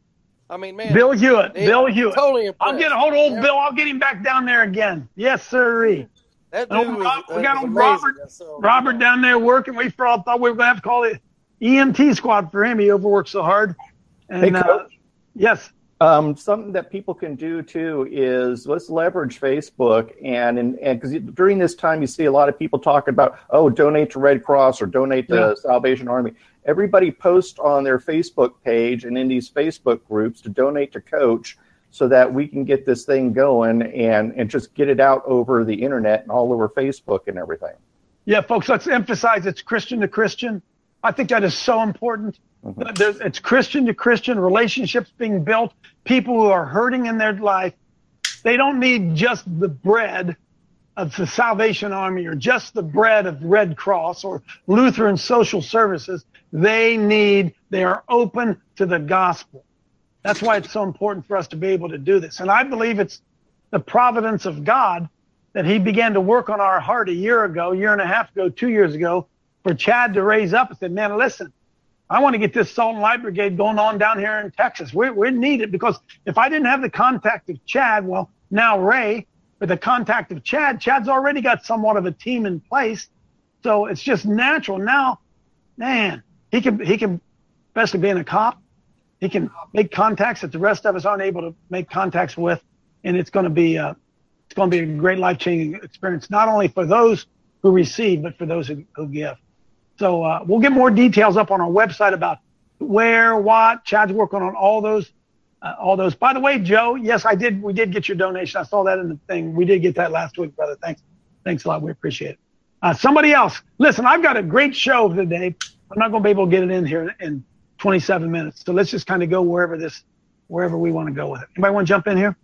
I mean, man. Bill Hewitt. Bill Hewitt. Totally impressed. I'll get a hold of old yeah. Bill. I'll get him back down there again. Yes, sir. That dude was, Rob, we got was Robert, so, Robert down there working. We thought we were going to have to call it E M T squad for him. He overworks so hard. And, hey, Coach, uh, yes. Um, something that people can do too is let's leverage Facebook, and and because during this time you see a lot of people talking about, oh, donate to Red Cross or donate to yeah. Salvation Army. Everybody post on their Facebook page and in these Facebook groups to donate to Coach, so that we can get this thing going and, and just get it out over the internet and all over Facebook and everything. Yeah, folks, let's emphasize it's Christian to Christian. I think that is so important. Mm-hmm. There's, it's Christian to Christian, relationships being built, people who are hurting in their life. They don't need just the bread of the Salvation Army or just the bread of Red Cross or Lutheran social services. They need, they are open to the gospel. That's why it's so important for us to be able to do this. And I believe it's the providence of God that he began to work on our heart a year ago, year and a half ago, two years ago, for Chad to raise up and say, man, listen, I want to get this Salt and Light Brigade going on down here in Texas. We're, we're needed because if I didn't have the contact of Chad, well, now Ray, with the contact of Chad, Chad's already got somewhat of a team in place. So it's just natural. Now, man, he can, he can, especially being a cop, he can make contacts that the rest of us aren't able to make contacts with, and it's going to be uh, it's going to be a great life-changing experience, not only for those who receive, but for those who, who give. So uh, we'll get more details up on our website about where, what. Chad's working on all those, uh, all those. By the way, Joe, yes, I did. We did get your donation. I saw that in the thing. We did get that last week, brother. Thanks, thanks a lot. We appreciate it. Uh, somebody else, listen. I've got a great show today. I'm not going to be able to get it in here in twenty-seven minutes. So let's just kind of go wherever this, wherever we want to go with it. Anybody want to jump in here?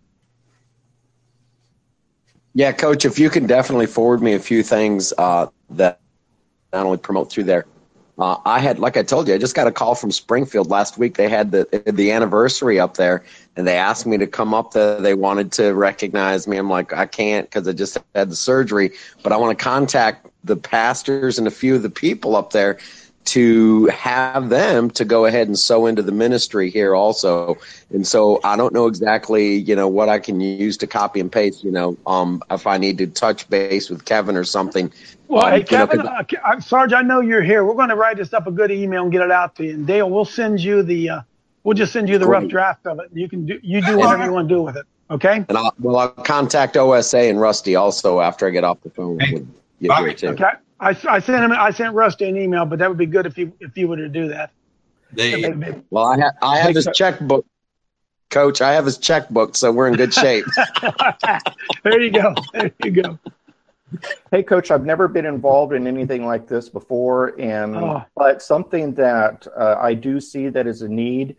Yeah, Coach, if you can definitely forward me a few things uh, that not only promote through there. Uh, I had, like I told you, I just got a call from Springfield last week. They had the the anniversary up there, and they asked me to come up there. They wanted to recognize me. I'm like, I can't because I just had the surgery, but I want to contact the pastors and a few of the people up there to have them to go ahead and sow into the ministry here also. And so I don't know exactly, you know, what I can use to copy and paste, you know, um, if I need to touch base with Kevin or something. Well, um, hey, Kevin, you know, uh, Sarge, I know you're here. We're going to write this up a good email and get it out to you. And Dale, we'll send you the, uh, we'll just send you the rough draft of it. You can do, you do whatever you want to do with it. Okay. And I'll, well, I'll contact O S A and Rusty also after I get off the phone with you here too. Okay. I, I sent him. I sent Rusty an email, but that would be good if you if you were to do that. They, well, I have I have his checkbook, Coach. I have his checkbook, so we're in good shape. There you go. There you go. Hey, Coach, I've never been involved in anything like this before, and Oh. but something that uh, I do see that is a need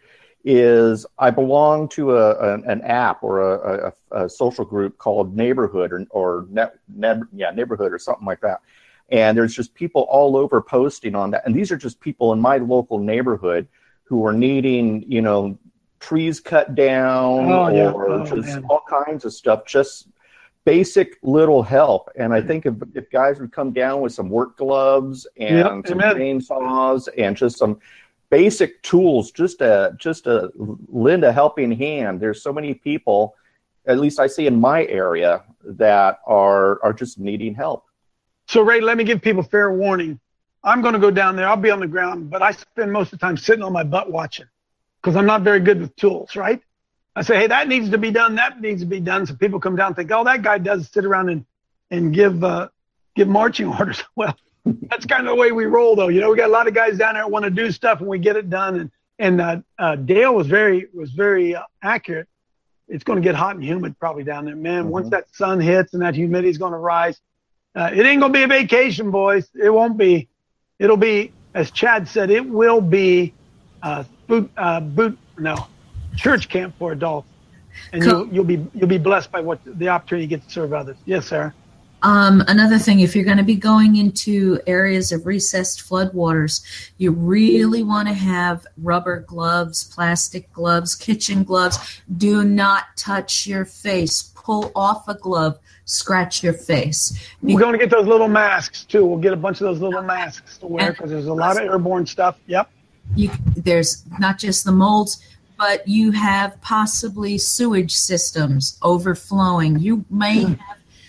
is I belong to a, an, an app or a, a, a social group called Neighborhood or, or net, net, yeah, Neighborhood or something like that. And there's just people all over posting on that. And these are just people in my local neighborhood who are needing, you know, trees cut down oh, yeah. or oh, just man. all kinds of stuff, just basic little help. And I think if, if guys would come down with some work gloves and Yep, some amen. chainsaws and just some basic tools, just a just a lend a helping hand. There's so many people, at least I see in my area, that are are just needing help. So, Ray, let me give people fair warning. I'm going to go down there. I'll be on the ground, but I spend most of the time sitting on my butt watching because I'm not very good with tools, right? I say, hey, that needs to be done. That needs to be done. So people come down and think, oh, that guy does sit around and, and give uh, give marching orders. Well, that's kind of the way we roll, though. You know, we got a lot of guys down there that want to do stuff, and we get it done. And and uh, uh, Dale was very was very uh, accurate. It's going to get hot and humid probably down there, man. Mm-hmm. Once that sun hits and that humidity is going to rise, uh, it ain't going to be a vacation, boys. It won't be. It'll be, as Chad said, it will be uh, boot uh, boot no church camp for adults, and Cool. you'll you'll be you'll be blessed by what the opportunity you get to serve others. Yes, Sarah. Um, another thing, if you're going to be going into areas of recessed floodwaters, you really want to have rubber gloves, plastic gloves, kitchen gloves. Do not touch your face. Pull off a glove. Scratch your face. We're going to get those little masks, too. We'll get a bunch of those little masks to wear because there's a lot of airborne stuff. Yep. You, there's not just the molds, but you have possibly sewage systems overflowing. You may have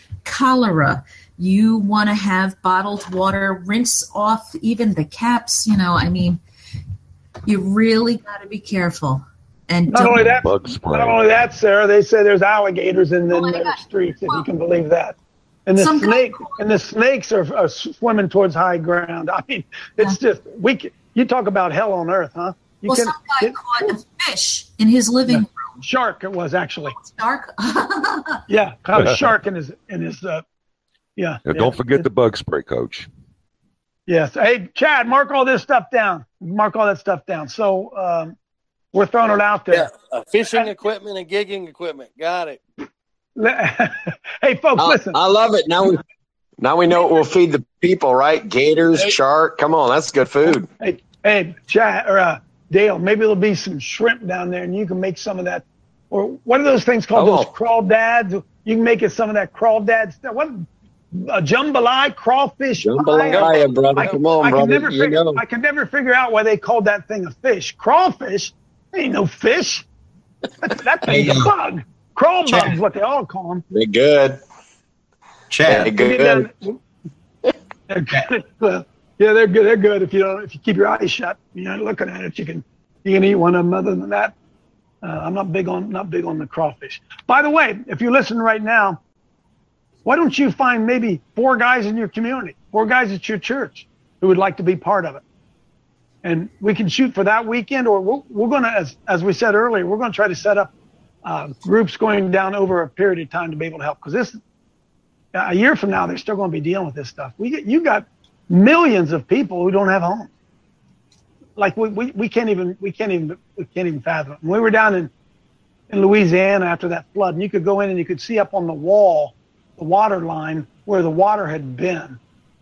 cholera. You want to have bottled water, rinse off even the caps. You know, I mean, you really got to be careful. And Not don't- only that, Bug spray. not only that, Sarah, they say there's alligators in the, Oh my in the God. streets, if you can believe that. And the Some guy snake called- and the snakes are, are swimming towards high ground. I mean, it's just we. Can, you talk about hell on earth, huh? You well, can some guy it- caught a fish in his living Yeah. room. shark. It was actually, It's dark. yeah, caught a shark in his in his. Uh, yeah. Now, yeah. don't forget the bug spray, Coach. Yes. Hey, Chad, mark all this stuff down. Mark all that stuff down. So um, we're throwing it out Yeah, there. uh, fishing equipment and gigging equipment. Got it. Hey, folks, I, listen. I love it. Now we now we know what we'll feed the people, right? Gators, shark. Come on, that's good food. Hey, hey, Chad or uh, Dale, maybe there'll be some shrimp down there, and you can make some of that. Or what are those things called? Oh. Those crawdads. You can make it some of that crawdad stuff. What? A jambalaya, crawfish pie. Jambalaya, brother. I, Come on, I brother. Can never You figure, know. I can never figure out why they called that thing a fish. Crawfish? Ain't no fish. That, that thing's Hey, a uh, bug. Crawl Chad. bug is what they all call them. They're good. Chad, They're good. They're good. Well, yeah, they're good. They're good if you don't. If you keep your eyes shut, you're not looking at it. You can you can eat one of them. Other than that, uh, I'm not big on not big on the crawfish. By the way, if you listen right now, why don't you find maybe four guys in your community, four guys at your church who would like to be part of it, and we can shoot for that weekend, or we're, we're going to, as as we said earlier, we're going to try to set up uh, groups going down over a period of time to be able to help, because this. A year from now, they're still going to be dealing with this stuff. We get, you got millions of people who don't have homes. Like we, we, we can't even we can't even we can't even fathom it. When we were down in, in Louisiana after that flood, and you could go in and you could see up on the wall the water line where the water had been,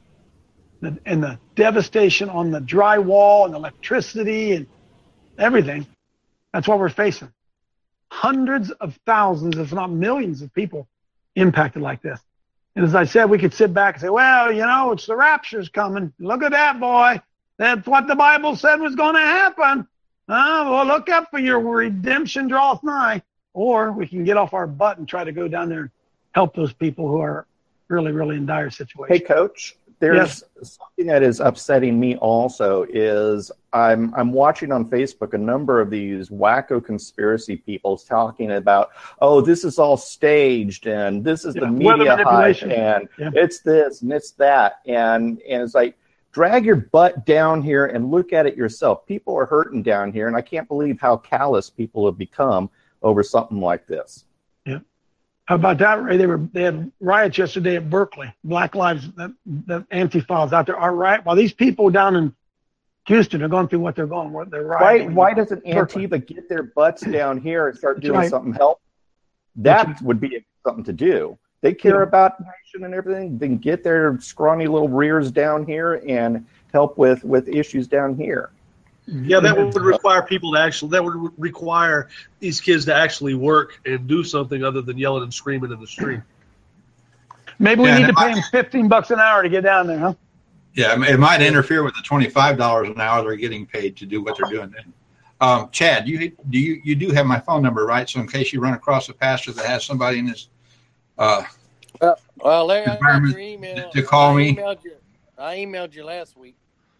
the, and the devastation on the dry wall and the electricity and everything. That's what we're facing. Hundreds of thousands, if not millions, of people impacted like this. And as I said, we could sit back and say, well, you know, it's the rapture's coming. Look at that, boy. That's what the Bible said was going to happen. Uh, well, look up, for your redemption draweth nigh. Or we can get off our butt and try to go down there and help those people who are really, really in dire situations. Hey, Coach, there's something that is upsetting me also is I'm I'm watching on Facebook a number of these wacko conspiracy people talking about, oh, this is all staged and this is Yeah, the weather media hype manipulation. and Yeah. it's this and it's that. And, and it's like, drag your butt down here and look at it yourself. People are hurting down here, and I can't believe how callous people have become over something like this. How about that, Ray? They were they had riots yesterday at Berkeley. Black Lives, the, the Antifa is out there are riot. While these people down in Houston are going through what they're going, what they're Why, riding. why doesn't Antifa get their butts down here and start doing right. something help? That would be something to do. They care Yeah. about nation and everything. Then get their scrawny little rears down here and help with, with issues down here. Yeah, that would require people to actually, that would require these kids to actually work and do something other than yelling and screaming in the street. Maybe we Yeah, need to and pay I- them fifteen bucks an hour to get down there, huh? Yeah, it might interfere with the twenty-five dollars an hour they're getting paid to do what they're doing then. Um, Chad, you do you you do have my phone number, right? So in case you run across a pastor that has somebody in his uh, Well, well Larry, I got environment your email. to call I me. Emailed you, I emailed you last week.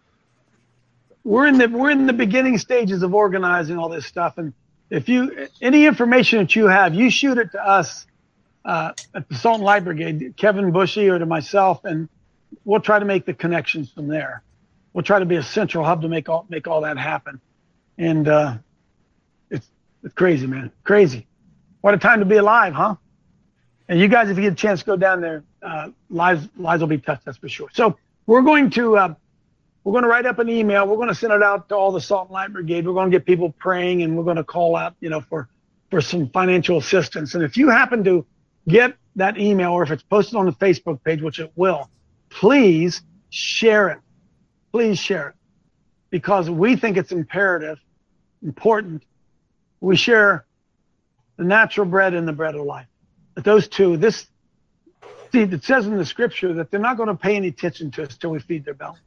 We're in the we're in the beginning stages of organizing all this stuff, and if you any information that you have, you shoot it to us uh, at the Salt and Light Brigade, Kevin Bushy, or to myself, and we'll try to make the connections from there. We'll try to be a central hub to make all make all that happen. And uh, it's it's crazy, man, crazy. What a time to be alive, huh? And you guys, if you get a chance to go down there, uh, lives lives will be touched, that's for sure. So we're going to uh, we're going to write up an email. We're going to send it out to all the Salt and Light Brigade. We're going to get people praying, and we're going to call out, you know, for for some financial assistance. And if you happen to get that email, or if it's posted on the Facebook page, which it will, please share it. Please share it, because we think it's imperative, important. We share the natural bread and the bread of life. But those two, this, see, it says in the scripture that they're not going to pay any attention to us till we feed their belly.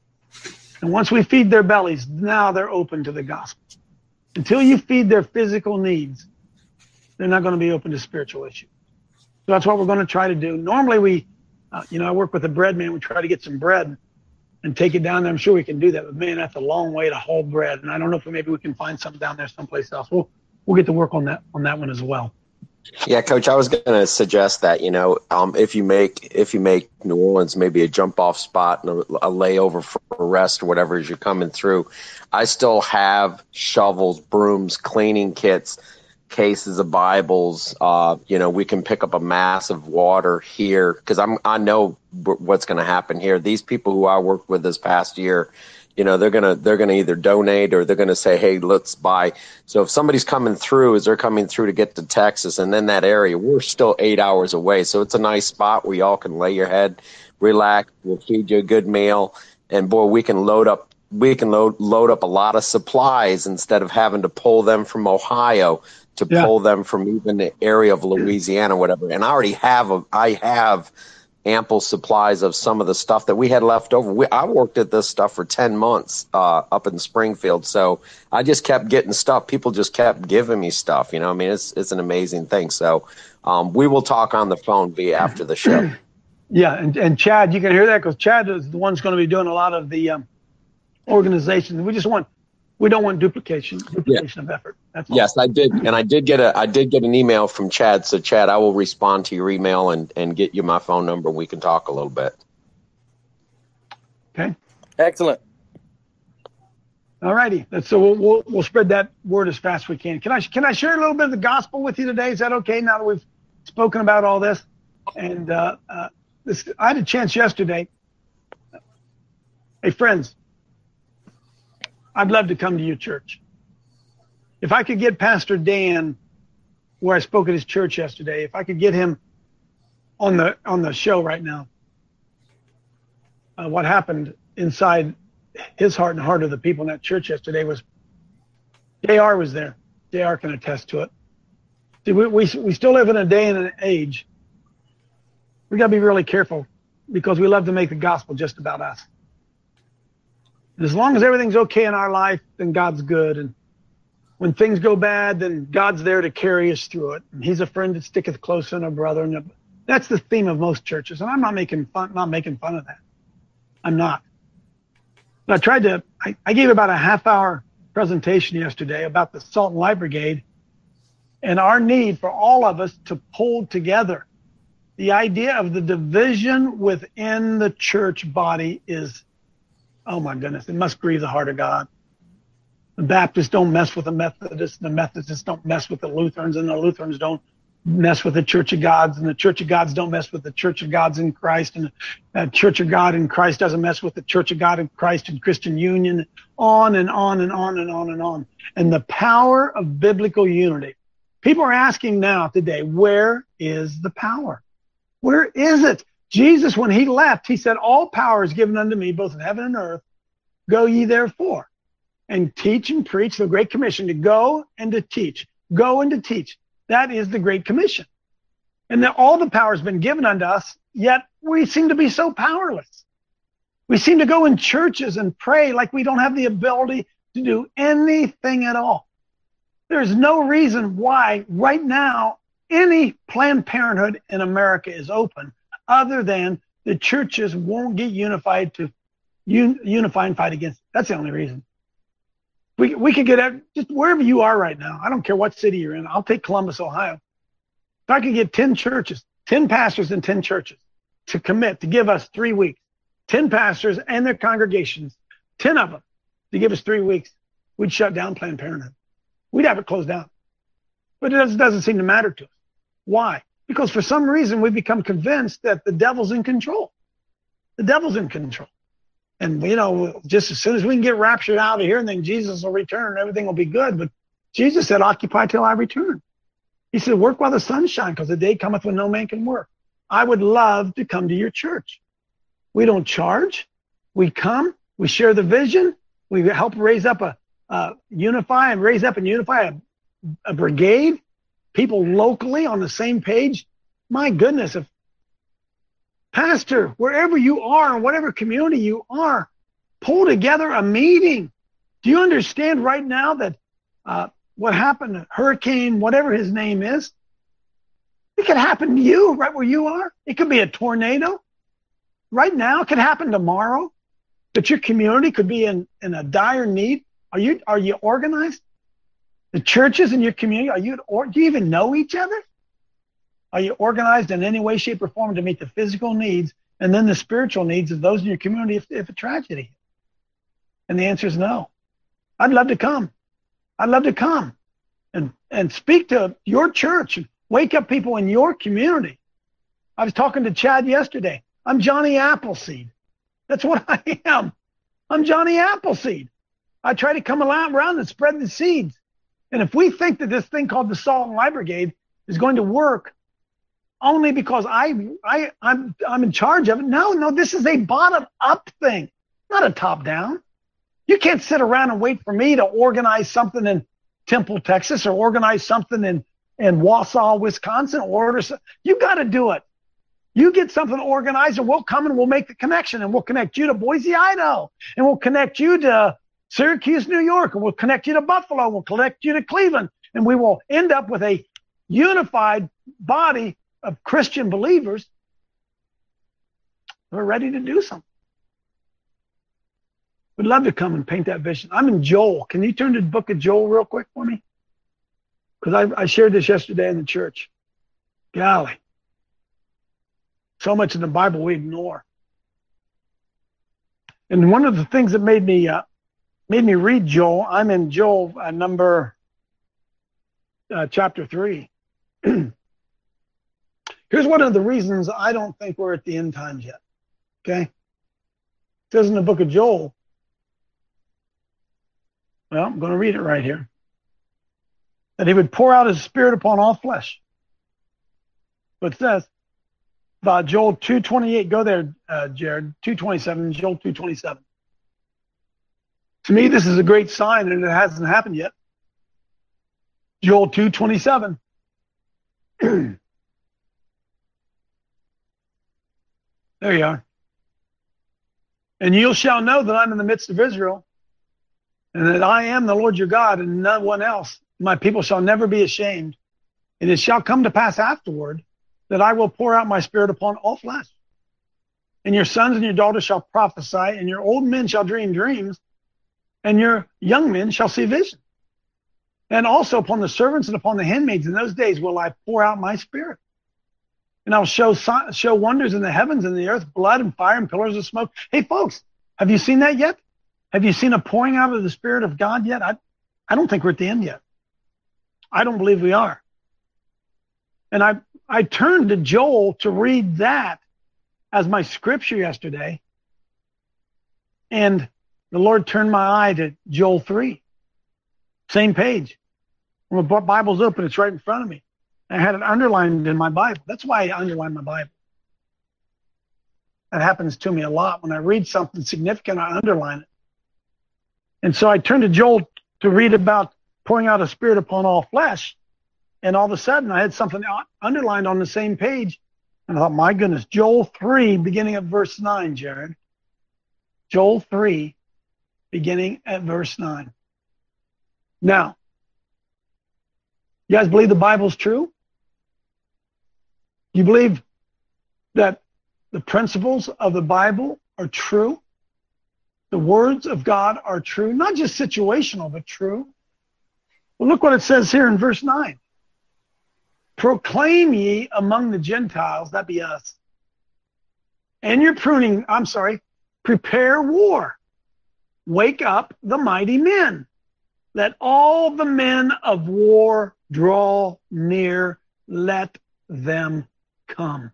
And once we feed their bellies, now they're open to the gospel. Until you feed their physical needs, they're not going to be open to spiritual issues. So that's what we're going to try to do. Normally we, uh, you know, I work with a bread man. We try to get some bread and take it down there. I'm sure we can do that, but man, that's a long way to haul bread. And I don't know if maybe we can find something down there someplace else. We'll we'll get to work on that on that one as well. Yeah, Coach, I was going to suggest that, you know, um, if you make if you make New Orleans maybe a jump off spot and a, a layover for rest or whatever as you're coming through, I still have shovels, brooms, cleaning kits, cases of Bibles. Uh, you know, we can pick up a mass of water here because I'm I know what's going to happen here. These people who I worked with this past year, you know, they're gonna they're gonna either donate or they're gonna say, hey, let's buy. So if somebody's coming through, as they're coming through to get to Texas and then that area, we're still eight hours away. So it's a nice spot where y'all can lay your head, relax. We'll feed you a good meal, and boy, we can load up. We can load load up a lot of supplies instead of having to pull them from Ohio to Yeah. pull them from even the area of Louisiana, whatever. And I already have a I have. ample supplies of some of the stuff that we had left over. We, I worked at this stuff for ten months uh, up in Springfield. So I just kept getting stuff. People just kept giving me stuff. You know, I mean, it's it's an amazing thing. So um, we will talk on the phone be after the show. Yeah, and, and Chad, you can hear that because Chad is the one's going to be doing a lot of the um, organization. We just want, we don't want duplication, duplication of effort. That's all. Yes, I did, and I did get a I did get an email from Chad. So Chad, I will respond to your email and and get you my phone number. We can talk a little bit. Okay. Excellent. All righty. So we'll, we'll we'll spread that word as fast as we can. Can I can I share a little bit of the gospel with you today? Is that okay? Now that we've spoken about all this, and uh, uh, this, I had a chance yesterday. Hey friends, I'd love to come to your church. If I could get Pastor Dan, where I spoke at his church yesterday, if I could get him on the on the show right now, uh, what happened inside his heart and heart of the people in that church yesterday was, J R was there. J R can attest to it. See, we we, we still live in a day and an age. We got to be really careful because we love to make the gospel just about us. And as long as everything's okay in our life, then God's good. And when things go bad, then God's there to carry us through it. And he's a friend that sticketh closer than a brother. And that's the theme of most churches. And I'm not making fun, not making fun of that. I'm not. But I tried to, I, I gave about a half hour presentation yesterday about the Salt and Light Brigade and our need for all of us to pull together. The idea of the division within the church body is, oh my goodness, it must grieve the heart of God. The Baptists don't mess with the Methodists, the Methodists don't mess with the Lutherans, and the Lutherans don't mess with the Church of Gods, and the Church of Gods don't mess with the Church of Gods in Christ, and the Church of God in Christ doesn't mess with the Church of God in Christ and Christian Union, on and on and on and on and on. And the power of biblical unity. People are asking now today, where is the power? Where is it? Jesus, when he left, he said, all power is given unto me, both in heaven and earth. Go ye therefore and teach and preach, the Great Commission, to go and to teach. Go and to teach. That is the Great Commission. And that all the power has been given unto us, yet we seem to be so powerless. We seem to go in churches and pray like we don't have the ability to do anything at all. There's no reason why right now any Planned Parenthood in America is open other than the churches won't get unified to un, unify and fight against it. That's the only reason. We we could get out, just wherever you are right now. I don't care what city you're in. I'll take Columbus, Ohio. If I could get ten churches, ten pastors in ten churches to commit to give us three weeks, ten pastors and their congregations, ten of them to give us three weeks, we'd shut down Planned Parenthood. We'd have it closed down. But it doesn't, doesn't seem to matter to us. Why? Because for some reason we've become convinced that the devil's in control. The devil's in control. And, you know, just as soon as we can get raptured out of here, and then Jesus will return, everything will be good. But Jesus said, occupy till I return. He said, work while the sun shines, because the day cometh when no man can work. I would love to come to your church. We don't charge. We come. We share the vision. We help raise up a, uh, unify and raise up and unify a, a brigade. People locally on the same page. My goodness, if pastor, wherever you are, in whatever community you are, pull together a meeting. Do you understand right now that uh, what happened, hurricane, whatever his name is, it could happen to you right where you are. It could be a tornado. Right now, it could happen tomorrow. That your community could be in, in a dire need. Are you are you organized? The churches in your community, are you or do you even know each other? Are you organized in any way, shape, or form to meet the physical needs and then the spiritual needs of those in your community if, if a tragedy? And the answer is no. I'd love to come. I'd love to come and, and speak to your church and wake up people in your community. I was talking to Chad yesterday. I'm Johnny Appleseed. That's what I am. I'm Johnny Appleseed. I try to come around and spread the seeds. And if we think that this thing called the Salt and Light Brigade is going to work only because I, I, I'm, I'm in charge of it, no, no, this is a bottom-up thing, not a top-down. You can't sit around and wait for me to organize something in Temple, Texas, or organize something in, in Wausau, Wisconsin. Or you got to do it. You get something organized, and we'll come and we'll make the connection, and we'll connect you to Boise, Idaho, and we'll connect you to Syracuse, New York, and we'll connect you to Buffalo, we'll connect you to Cleveland, and we will end up with a unified body of Christian believers who are ready to do something. We'd love to come and paint that vision. I'm in Joel. Can you turn to the book of Joel real quick for me? Because I, I shared this yesterday in the church. Golly. So much in the Bible we ignore. And one of the things that made me uh, made me read Joel, I'm in Joel uh, number uh, chapter three. Here's one of the reasons I don't think we're at the end times yet. Okay? It says in the book of Joel, well, I'm going to read it right here, that he would pour out his spirit upon all flesh. But it says, about Joel two twenty-eight, go there, uh, Jared, two twenty-seven, Joel two twenty-seven. To me, this is a great sign, and it hasn't happened yet. Joel two twenty-seven. There you are. And you shall know that I'm in the midst of Israel, and that I am the Lord your God, and no one else. My people shall never be ashamed. And it shall come to pass afterward that I will pour out my spirit upon all flesh. And your sons and your daughters shall prophesy, and your old men shall dream dreams, and your young men shall see visions. And also upon the servants and upon the handmaids in those days will I pour out my spirit. And I'll show show wonders in the heavens and the earth, blood and fire and pillars of smoke. Hey, folks, have you seen that yet? Have you seen a pouring out of the Spirit of God yet? I, I don't think we're at the end yet. I don't believe we are. And I, I turned to Joel to read that as my scripture yesterday. And the Lord turned my eye to Joel three. Same page. When the Bible's open, it's right in front of me. I had it underlined in my Bible. That's why I underline my Bible. That happens to me a lot. When I read something significant, I underline it. And so I turned to Joel to read about pouring out a spirit upon all flesh. And all of a sudden, I had something underlined on the same page. And I thought, my goodness, Joel three, beginning at verse nine, Jared. Joel three, beginning at verse nine. Now, you guys believe the Bible's true? You believe that the principles of the Bible are true? The words of God are true, not just situational, but true. Well, look what it says here in verse nine. Proclaim ye among the Gentiles, that be us, and your pruning, I'm sorry, prepare war. Wake up the mighty men. Let all the men of war draw near. Let them come.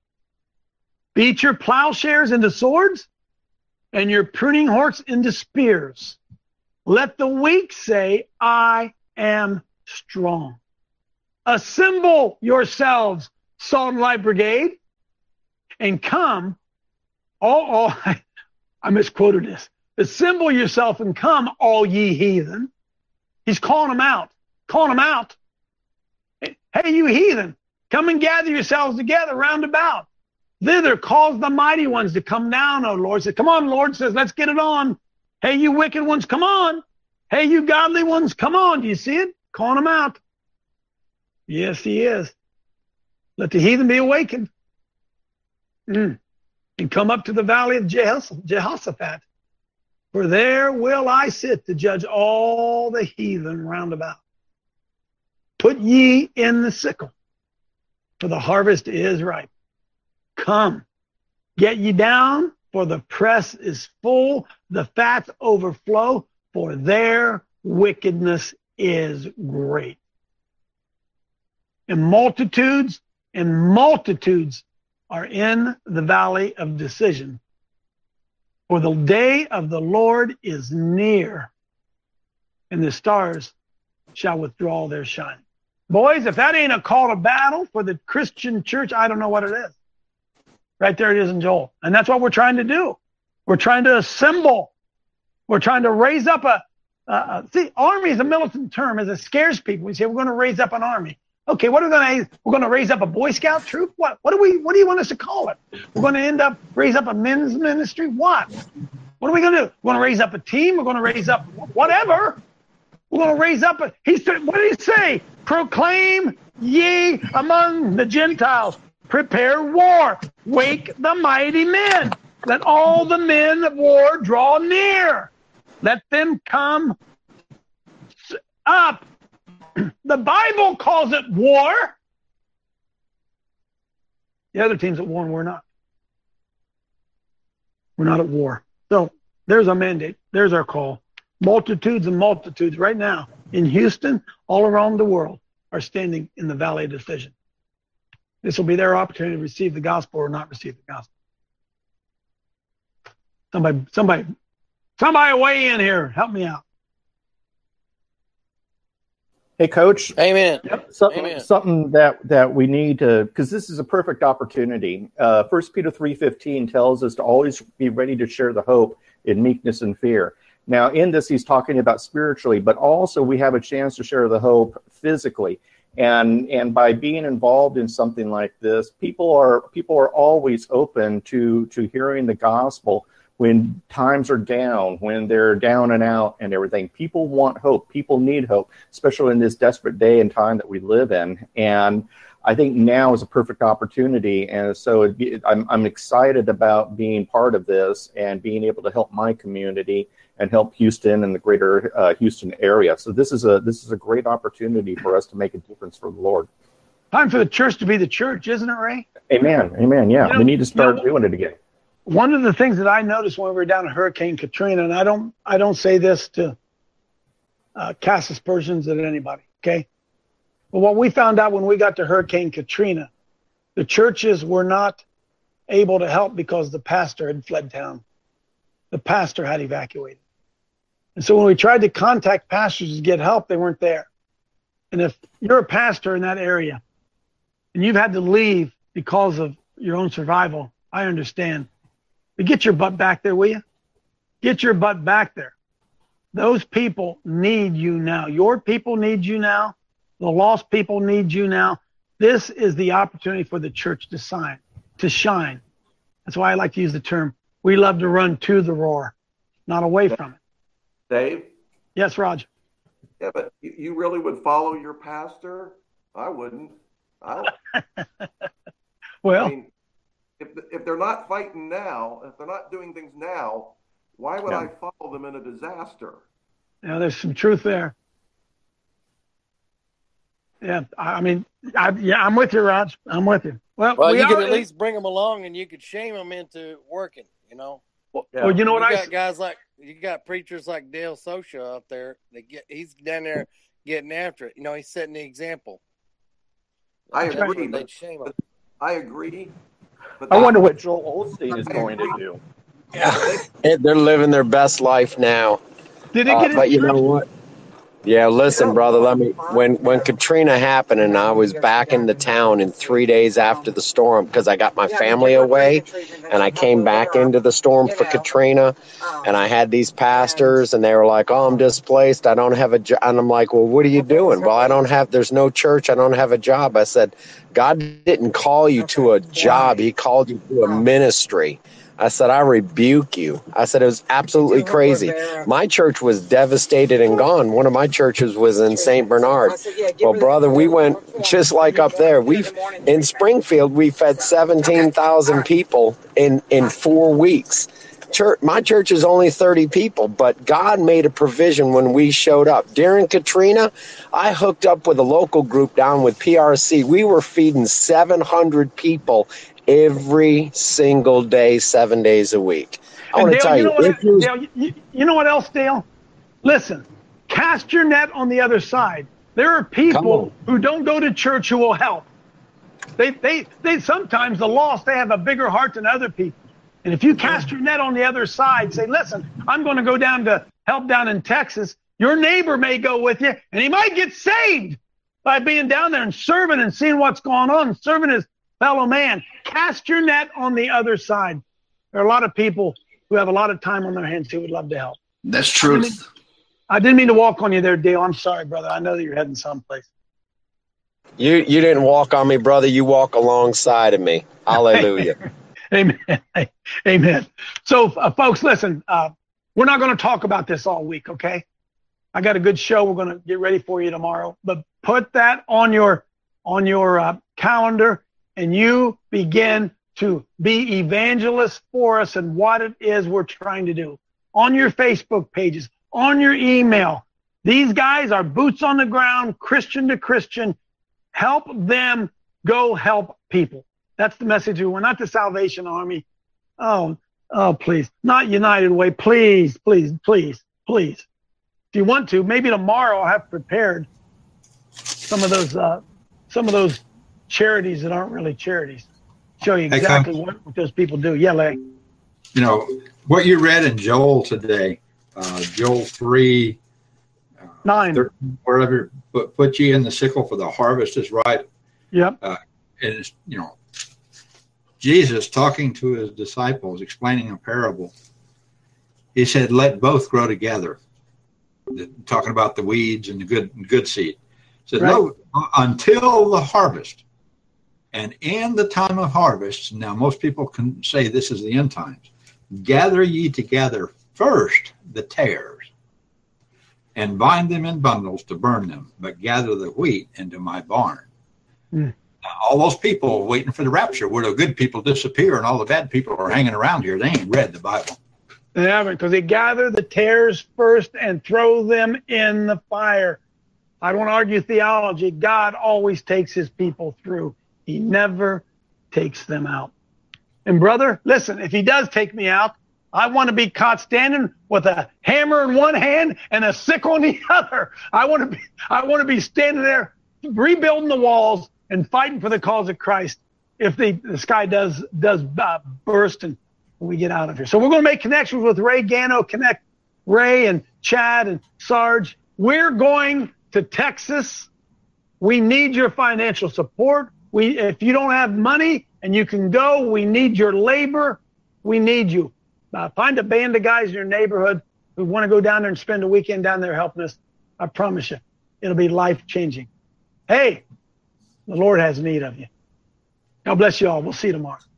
Beat your plowshares into swords and your pruning hooks into spears. Let the weak say, I am strong. Assemble yourselves, Salt and Light Brigade, and come. All, all I, I misquoted this. Assemble yourself and come, all ye heathen. He's calling them out. Calling them out. Hey, you heathen, come and gather yourselves together round about. Thither cause the mighty ones to come down, O Lord. Says, come on, Lord. Says, let's get it on. Hey, you wicked ones, come on. Hey, you godly ones, come on. Do you see it? Calling them out. Yes, he is. Let the heathen be awakened. Mm. And come up to the valley of Jehoshaphat. For there will I sit to judge all the heathen round about. Put ye in the sickle, for the harvest is ripe. Come, get ye down, for the press is full, the fats overflow, for their wickedness is great. And multitudes and multitudes are in the valley of decision. For the day of the Lord is near, and the stars shall withdraw their shine. Boys, if that ain't a call to battle for the Christian church, I don't know what it is. Right there it is in Joel. And that's what we're trying to do. We're trying to assemble. We're trying to raise up a, uh, see, army is a militant term as it scares people. We say we're going to raise up an army. Okay, what are we going to, we're going to raise up a Boy Scout troop? What, what do we, what do you want us to call it? We're going to end up, raise up a men's ministry? What? What are we going to do? We're going to raise up a team? We're going to raise up whatever. We're going to raise up a, he said, what did he say? Proclaim ye among the Gentiles. Prepare war. Wake the mighty men. Let all the men of war draw near. Let them come up. The Bible calls it war. The other teams at war, and we're not. We're not at war. So there's our mandate. There's our call. Multitudes and multitudes right now in Houston, all around the world, are standing in the valley of decision. This will be their opportunity to receive the gospel or not receive the gospel. Somebody, somebody, somebody weigh in here. Help me out. Hey, Coach. Amen. Yep. Something, Amen. something that, that we need to, because this is a perfect opportunity. Uh, First Peter three fifteen tells us to always be ready to share the hope in meekness and fear. Now, in this, he's talking about spiritually, but also we have a chance to share the hope physically. And and by being involved in something like this, people are people are always open to to hearing the gospel when times are down, when they're down and out and everything. People want hope. People need hope, especially in this desperate day and time that we live in. And I think now is a perfect opportunity. And so it'd be, I'm I'm excited about being part of this and being able to help my community and help Houston and the greater uh, Houston area. So this is a this is a great opportunity for us to make a difference for the Lord. Time for the church to be the church, isn't it, Ray? Amen. Amen. Yeah, You know, we need to start you know, doing it again. One of the things that I noticed when we were down at Hurricane Katrina, and I don't I don't say this to uh, cast aspersions at anybody, okay? But what we found out when we got to Hurricane Katrina, the churches were not able to help because the pastor had fled town. The pastor had evacuated. And so when we tried to contact pastors to get help, they weren't there. And if you're a pastor in that area and you've had to leave because of your own survival, I understand. But get your butt back there, will you? Get your butt back there. Those people need you now. Your people need you now. The lost people need you now. This is the opportunity for the church to shine, to shine. That's why I like to use the term, we love to run to the roar, not away from it. Dave? Yes, Roger. Yeah, but you, you really would follow your pastor? I wouldn't. I well, I mean, if, if they're not fighting now, if they're not doing things now, why would yeah. I follow them in a disaster? Yeah, there's some truth there. Yeah, I mean, I, yeah, I'm with you, Raj. I'm with you. Well, well we you are, could at least bring them along, and you could shame them into working. You know. Well, yeah. well you know what you I got guys like you got preachers like Dale Socha up there. That get he's down there getting after it. You know, he's setting the example. I That's agree. But, shame but I agree. But I wonder what Joel Osteen is going to do. Yeah, they're living their best life now. Did it get uh, but you know what? Yeah, listen, brother. Let me. When when Katrina happened, and I was back in the town in three days after the storm, because I got my family away, and I came back into the storm for Katrina, and I had these pastors, and they were like, "Oh, I'm displaced. I don't have a job." And I'm like, "Well, what are you doing?" "Well, I don't have. There's no church. I don't have a job." I said, "God didn't call you to a job. He called you to a ministry." I said, I rebuke you. I said, it was absolutely crazy. My church was devastated and gone. One of my churches was in Saint Bernard. Well, brother, we went just like up there. We've in Springfield, we fed seventeen thousand people in, in four weeks. Church, my church is only thirty people, but God made a provision when we showed up. During Katrina, I hooked up with a local group down with P R C. We were feeding seven hundred people every single day, seven days a week. I want to tell you, you, know what, Dale, you, you know what else, Dale? Listen, cast your net on the other side. There are people who don't go to church who will help. They, they, they sometimes the lost, they have a bigger heart than other people. And if you cast your net on the other side, say, listen, I'm going to go down to help down in Texas. Your neighbor may go with you, and he might get saved by being down there and serving and seeing what's going on, serving his fellow man. Cast your net on the other side. There are a lot of people who have a lot of time on their hands who would love to help. That's truth. I didn't, mean, I didn't mean to walk on you there, Dale. I'm sorry, brother. I know that you're heading someplace. You you didn't walk on me, brother. You walk alongside of me. Hallelujah. Amen. Amen. So, uh, folks, listen, uh, we're not going to talk about this all week, okay? I got a good show. We're going to get ready for you tomorrow. But put that on your on your uh, calendar, and you begin to be evangelists for us and what it is we're trying to do. On your Facebook pages, on your email. These guys are boots on the ground, Christian to Christian. Help them go help people. That's the message. We're not the Salvation Army. Oh, oh, please. Not United Way. Please, please, please, please. If you want to, maybe tomorrow I'll have prepared some of those uh, some of those charities that aren't really charities. Show you exactly what, what those people do. Yeah, Larry. You know, what you read in Joel today, uh, Joel three, uh, nine, thirteen, wherever, put, put ye in the sickle for the harvest is right. Yep. Uh, and it's, you know, Jesus talking to his disciples, explaining a parable. He said, let both grow together. The, talking about the weeds and the good good seed. He said, right. No, until the harvest. And in the time of harvest, now most people can say this is the end times, gather ye together first the tares, and bind them in bundles to burn them, but gather the wheat into my barn. Mm. Now, all those people waiting for the rapture, where the good people disappear and all the bad people are hanging around here, they ain't read the Bible. They haven't, because they gather the tares first and throw them in the fire. I don't argue theology. God always takes his people through. He never takes them out. And brother, listen, if he does take me out, I want to be caught standing with a hammer in one hand and a sickle in the other. I want to be, I want to be standing there rebuilding the walls and fighting for the cause of Christ if the, the sky does does uh, burst and we get out of here. So we're going to make connections with Ray Gano, connect Ray and Chad and Sarge. We're going to Texas. We need your financial support. We, if you don't have money and you can go, we need your labor. We need you. Uh, find a band of guys in your neighborhood who want to go down there and spend a weekend down there helping us. I promise you, it'll be life-changing. Hey, the Lord has need of you. God bless you all. We'll see you tomorrow.